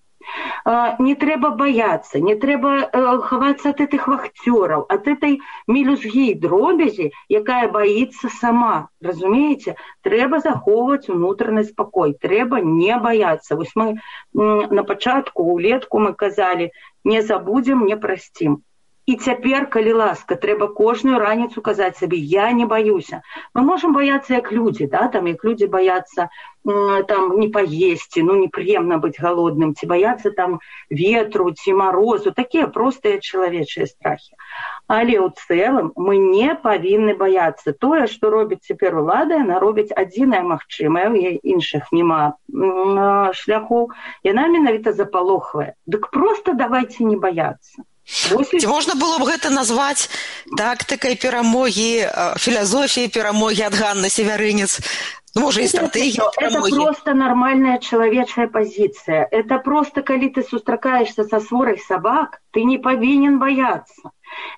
Не трэба баяцца, не трэба хавацца ад гэтых вахцёраў, ад гэтай мелюзгі дробязі, якая баіцца сама. Разумееце? Трэба захоўваць унутраны спакой, трэба не баяцца. Вось мы на пачатку, улетку мы казалі, не забудзем, не прасцім. І цяпер, калі ласка, трэба кожную раніцу казаць сабе, я не баюся. Мы можам баяцца як людзі, да? Там, як людзі баяцца там, не паесці, ну непрыемна быць галодным, ці баяцца там ветру, ці марозу, такія простыя чалавечыя страхі. Але ў цэлым мы не павінны баяцца. Тое, што робіць цяпер улада, яна робіць адзінае магчымае, у іншых няма шляхоў, яна менавіта запалохвае. Дык проста давайце не баяцца. Ці можна было б гэта назваць тактыкай перамогі, філасофіяй перамогі ад Ганны Севярынец? Ну, можа, і стратэгія перамогі. Это просто нормальная человечая позиция. Это просто, калі ты сустракаешься со сворой собак, ты не павінен баяцца.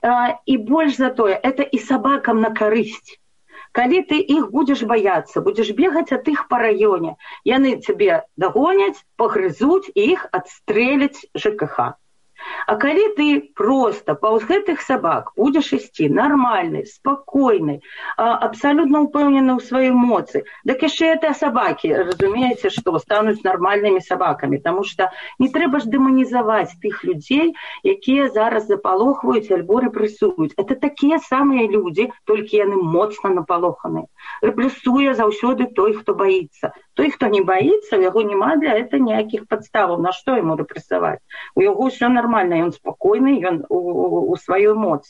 І больш за тое, это і сабакам на карысць. Калі ты іх будзеш баяцца, будзеш бегаць ад іх па раёне, яны цябе дагоняць, пагрызуць і іх адстрэляць жэ ка ха. А калі ты проста паўз гэтых сабак будзеш ісці нармальны, спакойны, абсалютна ўпэўнены ў сваёй моцы, дык яшчэ гэтыя сабакі, разумееце, што стануць нармальнымі сабакамі, таму што не трэба ж дэманізаваць тых людзей, якія зараз запалохваюць альбо рэпрэсуюць. Это такія самыя людзі, толькі яны моцна напалоханыя. Рэпрэсуе заўсёды той, хто баіцца. Той, хто не баіцца, у яго няма для гэта ніякіх падставаў. На што яму рэпрэсаваць? У яго ўсё нормально, ён спакойны, ён у, у сваёй моцы.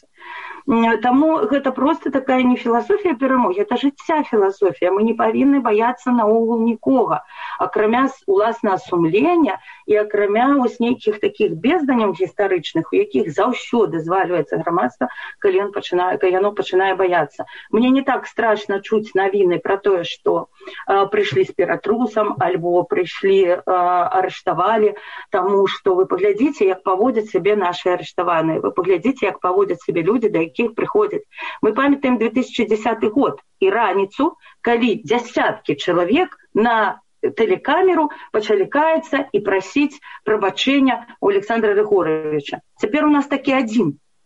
Таму гэта проста такая не філасофія перамогі, это жыцця філасофія. Мы не павінны баяцца наогул нікога. Акрамя уласна сумлення і акрамя вось нейкіх такіх безданяў гістарычных, у якіх заўсёды звальваецца грамадства, калі ён пачынае, калі яно пачынае баяцца. Мне не так страшна чуць навіны пра тое, што э, прыйшлі з ператрусам, альбо прыйшлі, э, арыштавалі, таму што вы паглядзіце, як паводзяць сябе нашы арыштаваныя, вы паглядзіце, як паводзяць сябе людзі, да якіх прыходзяць. Мы памятаем две тысячи десятый год і раніцу, калі дзясяткі чалавек на тэлекамеру пачалі каяцца і прасіць прабачэння у Александра Григоровича. Цяпер у нас такі адзін.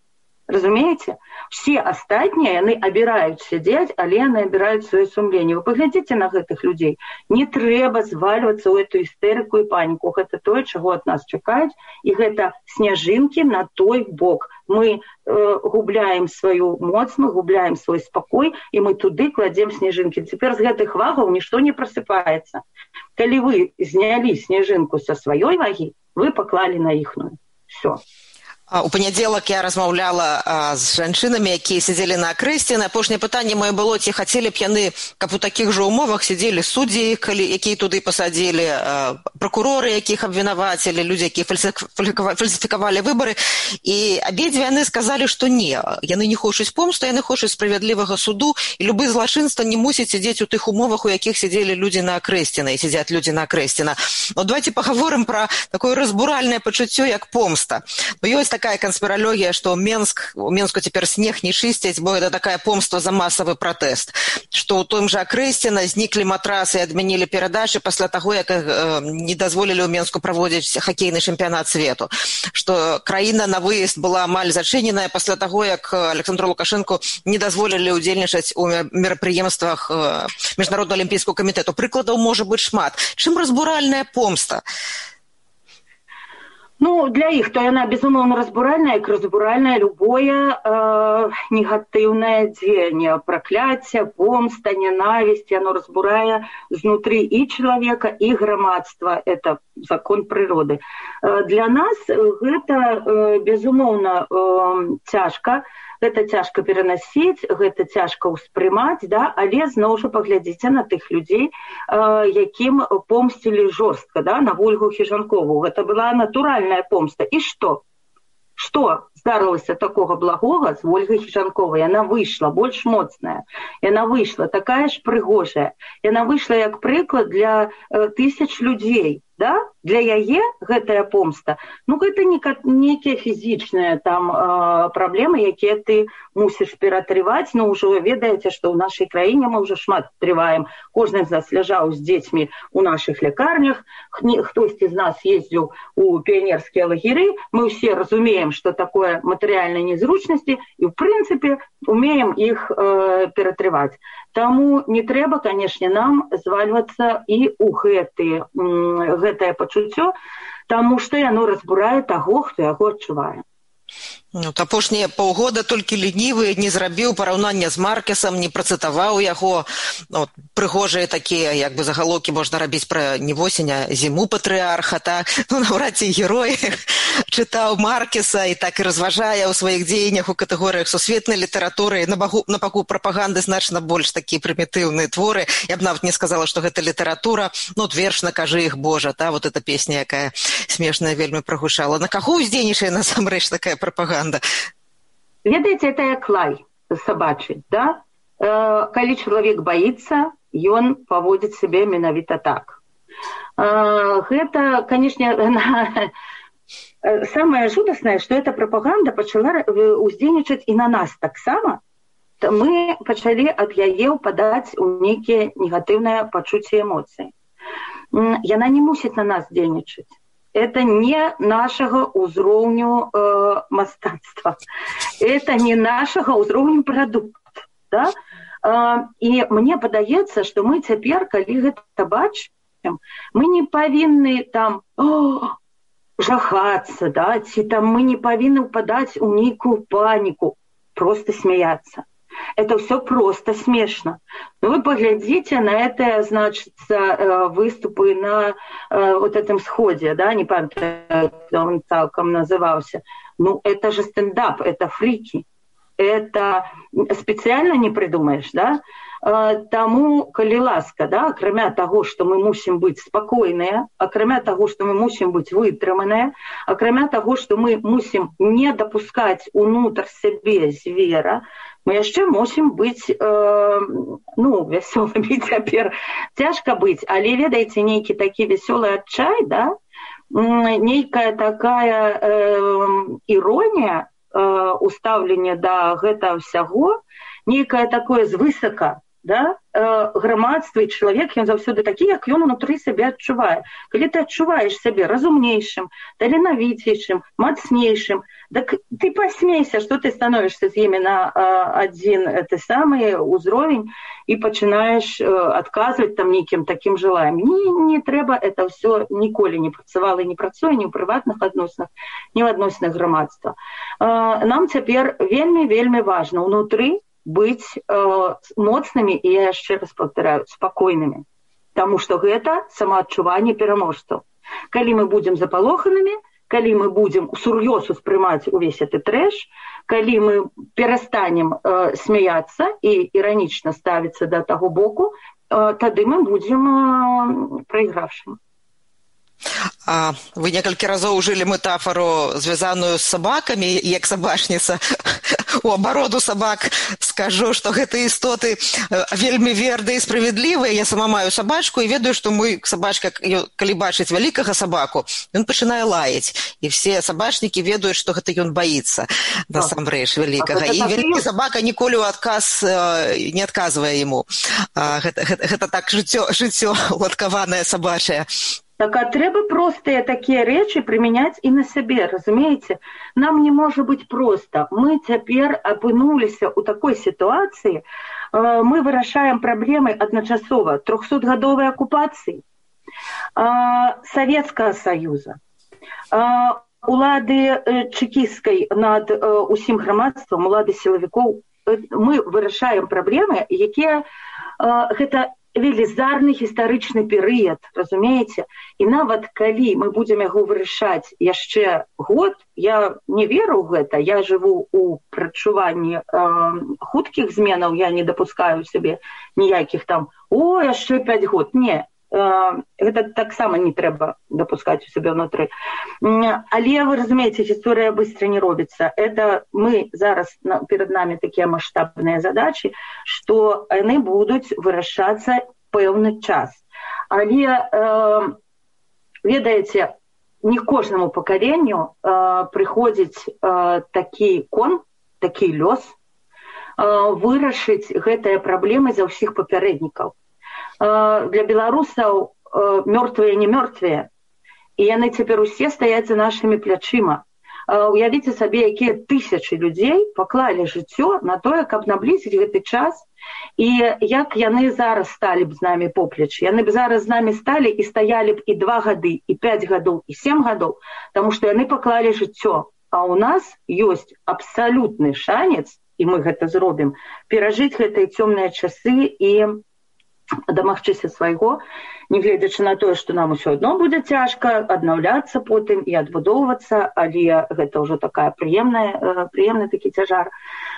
Разумееце? Все астатнія, яны абіраюць сядзець, але яны абіраюць сваё сумленне. Вы паглядзіце на гэтых людзей. Не трэба звальвацца ў эту істэрыку і паніку. Гэта тое, чаго ад нас чакаюць, і гэта сняжынкі на той бок. Мы э, губляем сваю моц, мы губляем свой спакой, і мы туды кладзем сняжынкі. Цяпер з гэтых вагаў нішто не прасыпаецца. Калі вы знялі сняжынку са сваёй вагі, вы паклалі на іхную. Всё. У панядзелак я размаўляла а, з жанчынамі, якія сядзелі на акрэсце. Апошняе пытанне маё было, ці хацелі б яны, каб у такіх жа умовах сядзелі суддзі, калі, якія туды пасадзілі, а, пракуроры, якіх абвінавацілі, людзі, якія фальсіфікавалі выбары. І абедзве яны сказалі, што не. Яны не хочуць помсту, яны хочуць справядлівага суду, і любы злачынства не мусіць сядзець у тых умовах, у якіх сядзелі людзі на акрэсціна, і сядзяць людзі на акрэсціна. Но давайте пагаворым пра такое разбуральнае пачуццё, як помста. Но ёсць такая канспіралогія, што Менск, у Менску цяпер снег не чысцяць, бо гэта такая помста за масавы пратэст. Што ў том жа акрэсціна зніклі матрасы і адмянілі перадачы пасля таго, як э, не дазволілі ў Менску праводзіць хакейны чэмпіянат свету. Што краіна на выезд была амаль зачыненая пасля таго, як Александру Лукашэнку не дазволілі ўдзельнічаць у мерапрыемствах э, Міжнароднага алімпійскага камітэту. Прыкладаў можа быць шмат. Чым разбуральная помста? Ну, для іх то яна, безумоўна, разбуральная, як разбуральная любое э, негатыўнае дзеянне. Пракляцце, помста, ненавісць, яно разбурае знутры і чалавека, і грамадства. Это закон прыроды. Э, для нас гэта, э, безумоўна, э, цяжка. Гэта цяжка перанасіць, гэта цяжка ўспрымаць, да? Але зноў жа паглядзіце на тых людзей, э, якім помсцілі жорстка, да? На Вольгу Хіжанкову. Гэта была натуральная помста. І што? Што здарылася такога благога з Вольгай Хіжанковай? Яна выйшла больш моцная. Яна выйшла такая ж прыгожая. Яна выйшла як прыклад для э, тысяч людзей. Да? Для яе гэтая помста, ну гэта не некія фізічныя там э, праблемы, якія ты мусіш ператрываць, но ўжо ведаеце, што ў нашай краіне мы ўжо шмат трываем. Кожны з нас ляжаў з дзецьмі ў нашых лякарнях, хтосьці з нас ездзіў у піянерскія лагеры, мы ўсе разумеем, што такое матэрыяльнай незручнасці і ў прынцыпе умеем іх э, ператрываць. Таму не трэба, канешне, нам звальвацца і ў гэты, гэтае пачуццё, таму што яно разбурае таго, хто яго адчувае. Ну, апошнія паўгода толькі лінівы не зрабіў параўнання з Маркесам, не працытаваў яго. Ну, прыгожыя такія, як бы загалоўкі можна рабіць пра не восень, а зіму патрыарха, так? Ну, наўрад ці герой чытаў Маркеса і так і разважае ў сваіх дзеяннях у катэгорыях сусветнай літаратуры. На баку, на баку прапаганды значна больш такія прымітыўныя творы. Я б нават не сказала, што гэта літаратура. Ну, от верш «Накажы іх, Божа», та? Вот эта песня, якая смешная вельмі прагучала. На каго ўздзейнічае насамрэч такая прапаганда? Ведаеце, это як лай сабачы, да? Э, калі чалавек баіцца, ён паводзіць сябе менавіта так. Э, гэта, канешне, на... самае жудаснае, што эта прапаганда пачала ўздзейнічаць і на нас таксама. Мы пачалі ад яе ўпадаць у нейкія негатыўныя пачуцці эмоцыі. Яна не мусіць на нас дзейнічаць. Это не нашага ўзроўню э, мастацтва. Это не нашага ўзроўню прадукт. Да? Э, і мне падаецца, што мы цяпер, калі гэта бачым, мы не павінны там о, жахацца, да? Ці там мы не павінны ўпадаць у нейкую паніку, просто смяяцца. Это все просто смешно. Но вы поглядите на это, значит, выступы на э, вот этом сходе, да, не помню, как он целиком назывался. Ну, это же стендап, это фрики. Это специально не придумаешь, да? Э, тому, коли ласка, да, акрамя того, что мы мусим быть спокойные, акрамя того, что мы мусим быть вытрыманные, акрамя того, что мы мусим не допускать унутр себе звера, мы яшчэ мусім быць э, ну, вясёлымі цяпер. Цяжка быць, але ведаеце, нейкі такі вясёлы адчай, да? Нейкая такая э, іронія э, устаўлення да гэтага ўсяго, нейкае такое звысака да? Грамадства і чалавек, ён заўсёды такі, як ён унутры сябе адчувае. Калі ты адчуваеш сябе разумнейшым, таленавіцейшым, мацнейшым, так ты пасмейся, што ты становішся з імі на адзін ты самы ўзровень і пачынаеш адказваць там нейкім такім желаем. Не, не трэба, это ўсё ніколі не працавала і не працуе ні ў прыватных адносінах, ні ў адносінах грамадства. Нам цяпер вельмі-вельмі важна ўнутры быць э, моцнымі і, я яшчэ раз паўтараю, спакойнымі. Таму што гэта самаадчуванне пераможцаў. Калі мы будзем запалоханымі, калі мы будзем сур'ёз успрымаць увесь гэты трэш, калі мы перастанем э, смяяцца і іранічна ставіцца да таго боку, э, тады мы будзем э, прайгравшымі. А, вы некалькі разоў ужылі метафору, звязаную з сабакамі, як сабачніца у абароду сабак. Скажу, што гэтыя істоты вельмі верныя і справядлівыя. Я сама маю сабачку і ведаю, што мой сабачка, калі бачыць вялікага сабаку, ён пачынае лаяць. І все сабачнікі ведаюць, што гэта ён баіцца насамрэч вялікага. І вялікі сабака ніколі ў адказ не адказвае яму. Гэта, гэта, гэта так жыццё, жыццё уладкаванае сабачае. Так, а трэба простыя такія рэчы прымяняць і на сябе, разумееце? Нам не можа быць проста. Мы цяпер апынуліся ў такой сітуацыі, мы вырашаем праблемы адначасова трохсотгадовай акупацыі, Савецкага Саюза, улады чэкісцкай над усім грамадствам, улады сілавікоў. Мы вырашаем праблемы, якія гэта велізарны гістарычны перыяд, разумееце? І нават калі мы будзем яго вырашаць яшчэ год, я не веру ў гэта, я жыву ў прачуванні э, хуткіх зменаў, я не дапускаю сябе ніякіх там, о, яшчэ пяць год, не. Э, гэта таксама не трэба дапускаць у сябе ўнутры. Але, вы разумееце, гісторыя быстро не робіцца. Это мы зараз, перад намі такія маштабныя задачы, што яны будуць вырашацца пэўны час. Але, э, ведаеце, не кожнаму пакаленню э, прыходзіць э, такі кон, такі лёс, э, вырашыць гэтыя праблемы за ўсіх папярэднікаў. Для беларусаў мёртвыя не мёртвыя, і яны цяпер усе стаяць за нашымі плячыма. Уявіце сабе, якія тысячы людзей паклалі жыццё на тое, каб наблізіць гэты час, і як яны зараз сталі б з намі поплеч. Яны б зараз з намі сталі і стаялі б і два гады, і пяць гадоў, і сем гадоў, таму што яны паклалі жыццё. А ў нас ёсць абсалютны шанец, і мы гэта зробім, перажыць гэтыя цёмныя часы і дамагчыся свайго, нягледзячы на тое, што нам усё адно будзе цяжка аднаўляцца потым і адбудоўвацца, але гэта ўжо такая прыемная, прыемны такі цяжар.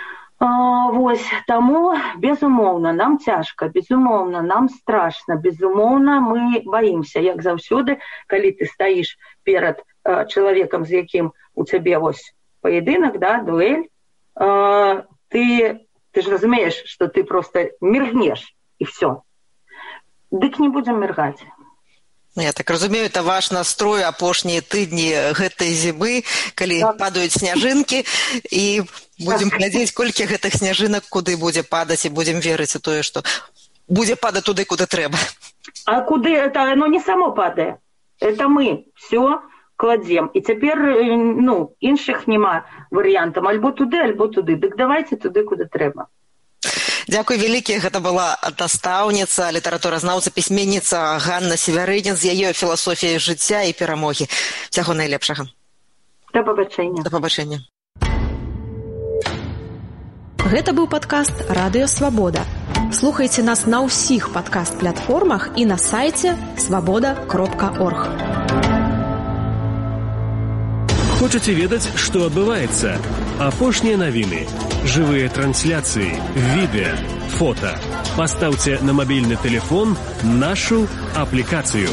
А, вось, таму, безумоўна, нам цяжка, безумоўна, нам страшна, безумоўна, мы баімся, як заўсёды, калі ты стаіш перад а, чалавекам, з якім у цябе вось паядынак, да, дуэль, а, ты, ты ж разумееш, што ты проста міргнеш, і всё. Дык не будзем міргаць. Я так разумею, это ваш настрой апошнія тыдні гэтай зімы, калі так падаюць сняжынкі, і будзем глядзець, колькі гэтых сняжынак куды будзе падаць, і будзем верыць у тое, што будзе падаць туды, куды трэба. А куды? Это оно не само падае. Это мы все кладзем. І цяпер, ну, іншых няма варыянтаў. Альбо туды, альбо туды. Дык давайте туды, куды трэба. Дзякуй вялікі, гэта была настаўніца, літаратуразнаўца, пісьменніца Ганна Севярынін з яе філасофіяй жыцця і перамогі. Усяго найлепшага. Да пабачэння. Да пабачэння. Гэта быў падкаст «Радыё Свабода». Слухайце нас на ўсіх падкаст-платформах і на сайце свабода кропка орг. Хочаце ведаць, што адбываецца? Апошнія навіны, жывыя трансляцыі, відэа, фота. Пастаўце на мабільны тэлефон нашу аплікацыю.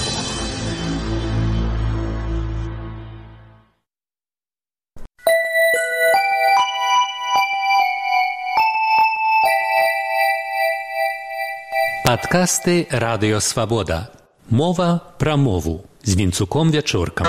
Падкасты «Радыё Свабода». Мова пра мову з Вінцуком Вячоркам.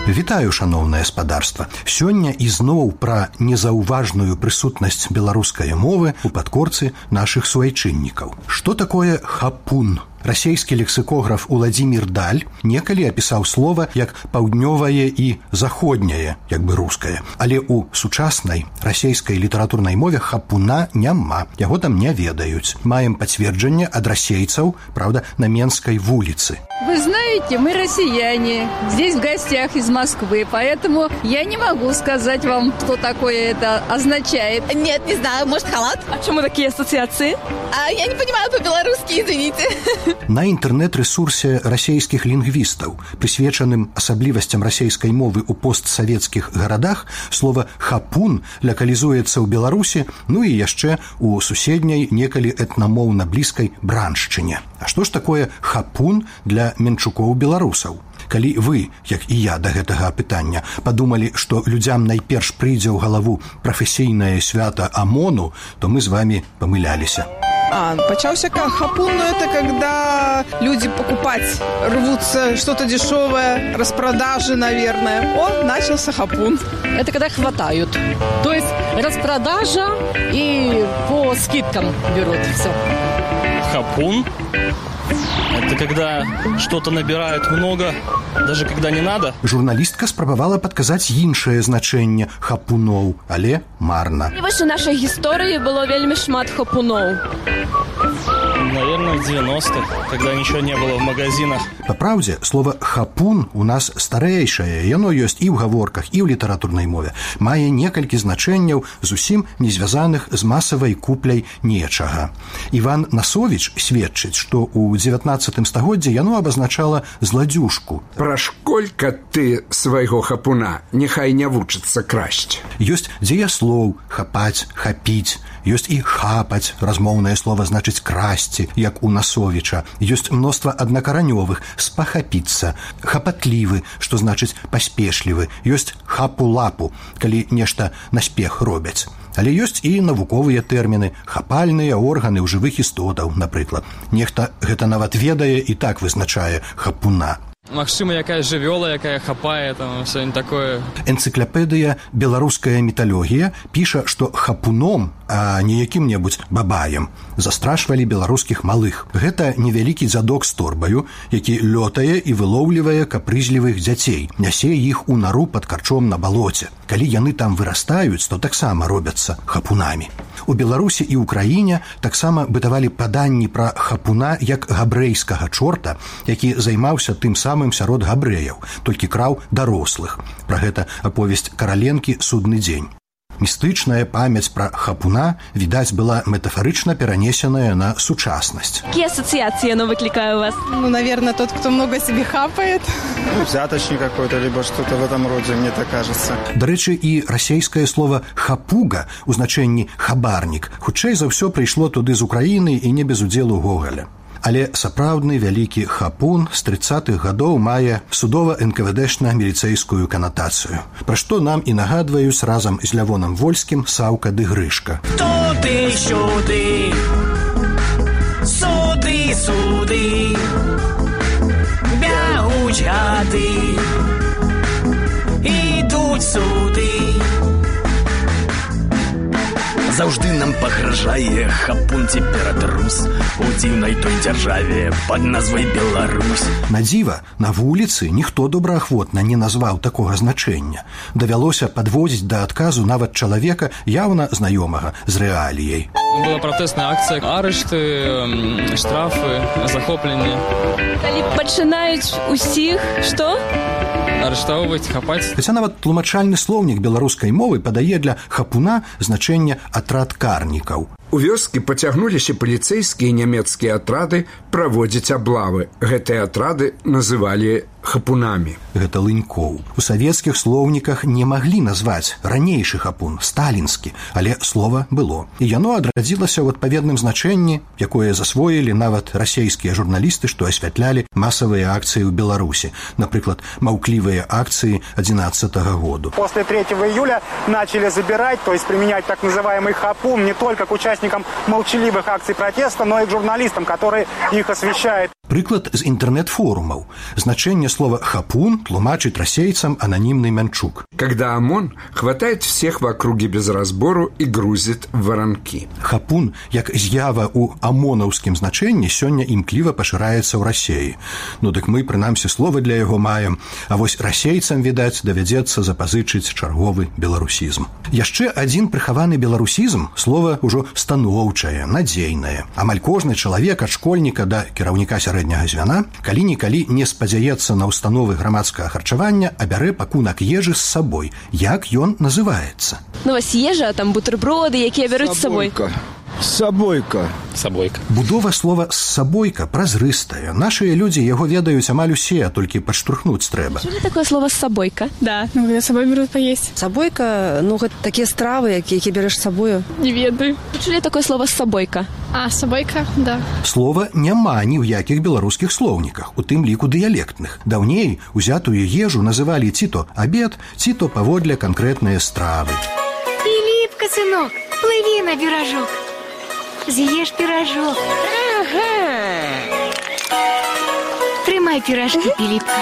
Вітаю, шаноўнае спадарства. Сёння ізноў пра незаўважную прысутнасць беларускай мовы у падкорцы нашых суайчыннікаў. Што такое хапун? Расійскі лексікограф Уладзімір Даль некалі апісаў слова як паўднёвае і заходняе, як бы рускае. Але ў сучаснай расійскай літаратурнай мове хапуна няма, яго там не ведаюць. Маем пацверджанне ад расейцаў, правда, на Менскай вуліцы. Вы знаете, мы россияне, здесь в гостях из Москвы, поэтому я не могу сказать вам, что такое это означает. Нет, не знаю, может, халат? А чему такие ассоциации? А я не понимаю по-белорусски, извините. На інтэрнэт-рэсурсе расійскіх лінгвістаў, прысвечаным асаблівасцям расійскай мовы ў постсавецкіх гарадах, слова «хапун» лакалізуецца ў Беларусі, ну і яшчэ ў суседняй некалі этнамоўна блізкай Браншчыне. А што ж такое «хапун» для менчукоў-беларусаў? Калі вы, як і я да гэтага пытання, падумалі, што людзям найперш прыйдзе ў галаву прафесійнае свята АМОНу, то мы з вамі памыляліся. А, почался как хапун, но это когда люди покупать рвутся, что-то дешевое, распродажи, наверное. О, начался хапун. Это когда хватают. То есть распродажа и по скидкам берут все. Хапун – это когда что-то набирают много, даже когда не надо. Журналістка спрабавала падказаць іншае значэнне хапуноў, але марна. І вось у нашай гісторыі было вельмі шмат хапуноў. Наверное, в девяностых, когда ничего не было в магазинах. Па праўдзе, слова «хапун» у нас старэйшае, яно ёсць і ў гаворках, і ў літаратурнай мове. Мае некалькі значэнняў, зусім не звязаных з масавай купляй нечага. Іван Насовіч сведчыць, што ў дзевятнаццатым стагоддзі яно абазначала зладзюжку. Пра школька ты свайго хапуна, няхай не вучыцца красць. Ёсць дзеяслоў «хапаць», «хапіць», ёсць і «хапаць», размоўнае слова значыць «красці», як у Насовіча. Ёсць мноства аднакаранёвых «спахапіцца», «хапатлівы», што значыць «паспешлівы». Ёсць «хапу-лапу», калі нешта наспех робяць. Але ёсць і навуковыя тэрміны, хапальныя органы ў жывых істотаў, напрыклад. Нехта гэта нават ведае і так вызначае хапуна. Магчыма, якая жывёла, якая хапае, там, что-нибудь такое. Энцыклапедыя «Беларуская міталогія» піша, што хапуном, а не якім-небудзь бабаем, застрашвалі беларускіх малых. Гэта невялікі дзядок з торбаю, які лётае і вылоўлівае капрызлівых дзяцей, нясе іх у нару пад карчом на балоце. Калі яны там вырастаюць, то таксама робяцца хапунамі. У Беларусі і ўкраіне таксама бытавалі паданні пра хапуна як габрэйскага чорта, які займаўся тым самым сярод габрэяў, толькі краў дарослых. Пра гэта аповесць Караленкі «Судны дзень». Містычная памяць пра хапуна, відаць, была метафорычна перанесеная на сучаснасць. Какие ассоциации оно выкликает у вас? Ну, наверное, тот, кто много себе хапает. Ну, взяточник какой-то, либо что-то в этом роде, мне так кажется. Дарэчы, і расійскае слова «хапуга» у значэнні «хабарнік» хутчэй за ўсё прыйшло туды з Украіны і не без удзелу Гогаля. Але сапраўдны вялікі хапун з трыццатых гадоў мае судова-эн ка вэ дэшна-міліцэйскую канатацыю, пра што нам і нагадваюць разам з Лявонам Вольскім Саўка ды Грышка. Туды-сюды, суды-суды, бягуць гады, ідуць суды. Заўжды нам пагражае хапун цеператрус у дзіўнай той дзяржаве пад назвай Беларусь. На дзіва, на вуліцы ніхто добраахвотна не назваў такога значэння. Давялося падводзіць да адказу нават чалавека яўна знаёмага з рэаліяй. Была пратэсная акцыя, арышты, штрафы, захопленне. Калі пачынаюць усіх, што? Арыштоўваць, хапаць. Хаця нават тлумачальны слоўнік беларускай мовы падае для хапуна значэнне атрад карнікаў. У вёскі пацягнуліся паліцэйскія нямецкія атрады праводзіць аблавы. Гэтыя атрады называлі хапунамі. Гэта Лынькоў. У савецкіх слоўніках не маглі назваць ранейшы хапун, сталінскі, але слова было. І яно адрадзілася ў адпаведным значэнні, якое засвоілі нават расійскія журналісты, што асвятлялі масавыя акцыі ў Беларусі. Напрыклад, маўклівыя акцыі одиннадцатого году. После третьего июля начали забирать, то есть применять так называемый хапун не только к участникам молчаливых акций протеста, но и к журналистам, которые их освещают. Прыклад з інтэрнэт-форумаў. Значэнне слова «хапун» тлумачыць расейцам анонимный Мянчук. Когда ОМОН хватает всех в округе без разбору и грузит в воронки. Хапун, як з'ява ў амонаўскім значэнні, сёння імкліва пашыраецца ў Расеі. Ну дык мы, прынамсі, слова для яго маем, а вось расейцам, відаць, давядзецца запазычыць чарговы беларусізм. Яшчэ адзін прыхаваны беларусізм, слова ўжо станоўчае, надзейнае. Амаль кожны чалавек ад школьніка да кіраўніка сярэдняга звяна, калі-нікалі не спадзяецца на ўстановы грамадскага харчавання, а бярэ пакунак ежы з сабой. Як ён называецца? Ну, вось ежа, там бутерброды, якія бяруць з сабой. Сабойка. Сабойка. Будова слова «сабойка» празрыстая. Нашыя людзі яго ведаюць амаль усе, толькі падштурхнуць трэба. Чулі такое слово «сабойка»? Да, ну, когда с собой берут поесть. Сабойка, ну, гэта такія стравы, якія береш з сабою. Не ведаю. Чулі такое слово «сабойка»? А, сабойка, да. Слова няма ні ў якіх беларускіх слоўніках, у тым ліку дыялектных. Даўней узятую ежу называлі ці то абед, ці то паводле канкрэтныя стравы. Піліпка, сынок, плыві на піражок. З'еш піражок. Ага. Трымай піражкі, Піліпка.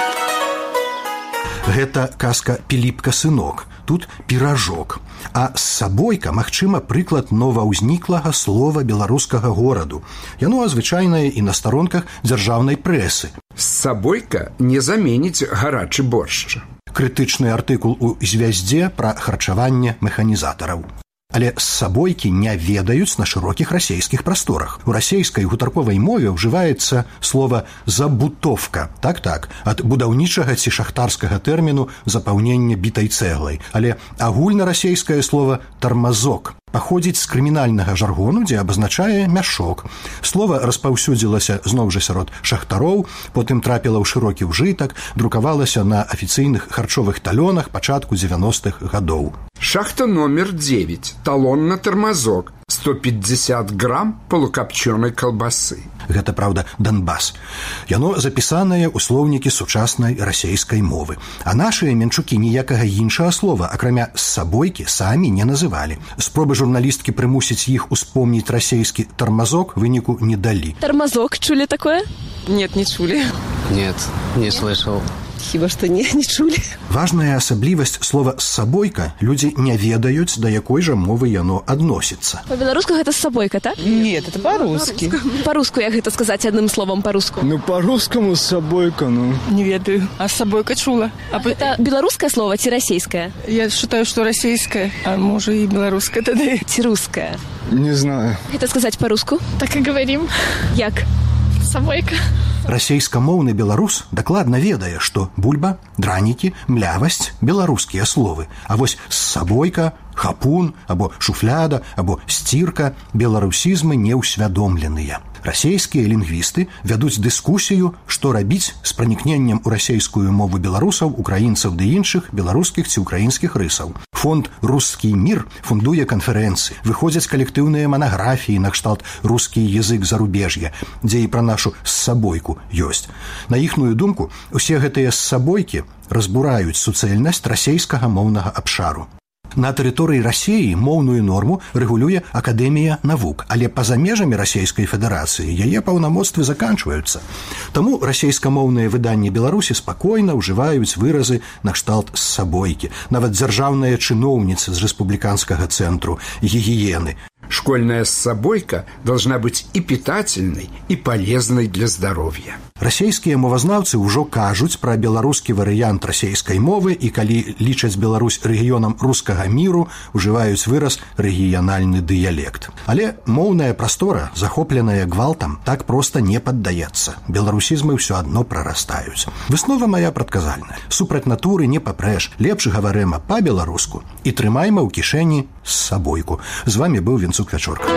Гэта казка «Піліпка, сынок». Тут піражок. А «сабойка» магчыма прыклад новаўзніклага слова беларускага гораду. Яно звычайнае і на старонках дзяржаўнай прэсы. «Сабойка» не заменіць гарачы боршч. Крытычны артыкул у «Звяздзе» пра харчаванне механізатараў. Але «сабойкі» не ведаюць на шырокіх расейскіх прасторах. У расейскай гутарковай мове ўжываецца слова «забутовка». Так-так, ад будаўнічага ці шахтарскага тэрміну запаўнення бітай цэглай. Але агульнарасейскае слова «тармазок» паходзіць з крымінальнага жаргону, дзе абазначае мяшок. Слова распаўсюдзілася зноў жа сярод шахтароў, потым трапіла ў шырокі ўжытак, друкавалася на афіцыйных харчовых талёнах пачатку дзевяностых гадоў. Шахта номер девять. Талон на тормозок. сто пятьдесят грамм полукопченой колбасы. Гэта, правда, Донбас. Яно запісанае ў слоўнікі сучаснай расейскай мовы. А нашыя менчукі ніякага іншага слова, акрамя «сабойкі», самі не называлі. Спробы журналісткі прымусіць іх успомніць расейскі «тормозок» выніку не далі. Тормозок, чулі такое? Нет, не чулі. Нет, не слышал. Хіба што не, не чулі. Важная асаблівасць слова «сабойка» людзі не ведаюць, да якой жа мовы яно адносіцца. Па-беларуску гэта «сабойка», так? Нет, это по-русски. По-руску, як гэта сказаць адным словом по-руску? Ну, по-русскому «сабойка», ну. Не ведаю. А «сабойка» чула. А это беларускае слово ці расейскае? Я считаю, что российское, а может и белорусское тогда. Ці рускае? Не знаю. Это сказать по-руску? Так и говорим. Як? Сабойка. Расейскамоўны беларус дакладна ведае, што бульба, дранікі, млявасць – беларускія словы. А вось «сабойка», «хапун» або «шуфляда» або «сцірка» – беларусізмы неўсвядомленыя. Расейскія лінгвісты вядуць дыскусію, што рабіць з пранікненнем у расейскую мову беларусаў, украінцаў ды іншых беларускіх ці украінскіх рысаў. Фонд «Русский мир» фундуе канферэнцыі, выходзяць калектыўныя манаграфіі накшталт «Русский язык зарубежья», дзе і пра нашу «сабойку» ёсць. На іхную думку, усе гэтыя «сабойкі» разбураюць суцэльнасць расейскага моўнага абшару. На тэрыторыі Расеі моўную норму рэгулюе Акадэмія навук, але па-за межамі Расейскай Федэрацыі яе паўнамоцтвы заканчваюцца. Таму расейскамоўныя выданні Беларусі спакойна ўжываюць выразы накшталт «сабойкі». Нават дзяржаўныя чыноўніцы з рэспубліканскага цэнтру гігіены. Школьная «сабойка» должна быть и питательной, и полезной для здоровья. Расейскія мовазнаўцы ўжо кажуць пра беларускі варыянт расейскай мовы і калі лічаць Беларусь рэгіёнам рускага міру, ужываюць выраз «рэгіянальны дыялект». Але моўная прастора, захопленая гвалтам, так проста не паддаецца. Беларусізмы ўсё адно прарастаюць. Выснова мая прадказальная. Супраць натуры не папрэш, лепш гаварэма па-беларуску і трымайма ў кішэні «сабойку». З вами быў Вінцук Вячорка.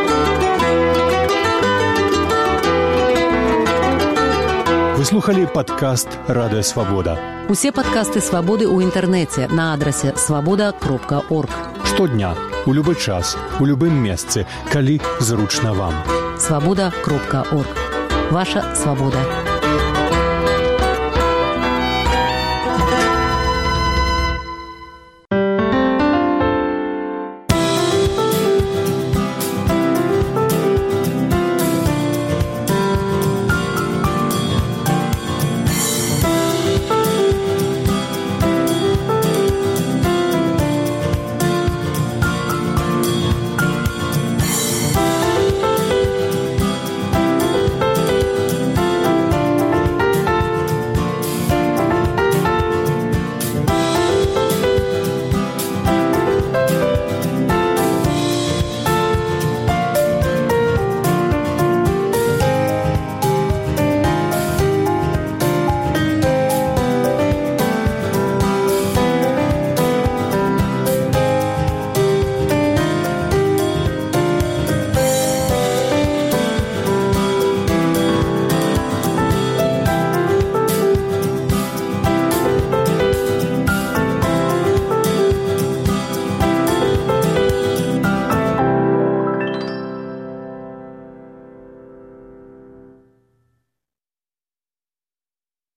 Вы слухали падкаст «Радыё Свабода». Усе падкасты «Свабоды» ў інтэрнэце на адрасе свабода кропка орг. Штодня, у любы час, у любым месцы, калі зручна вам. свабода кропка орг. Ваша свабода.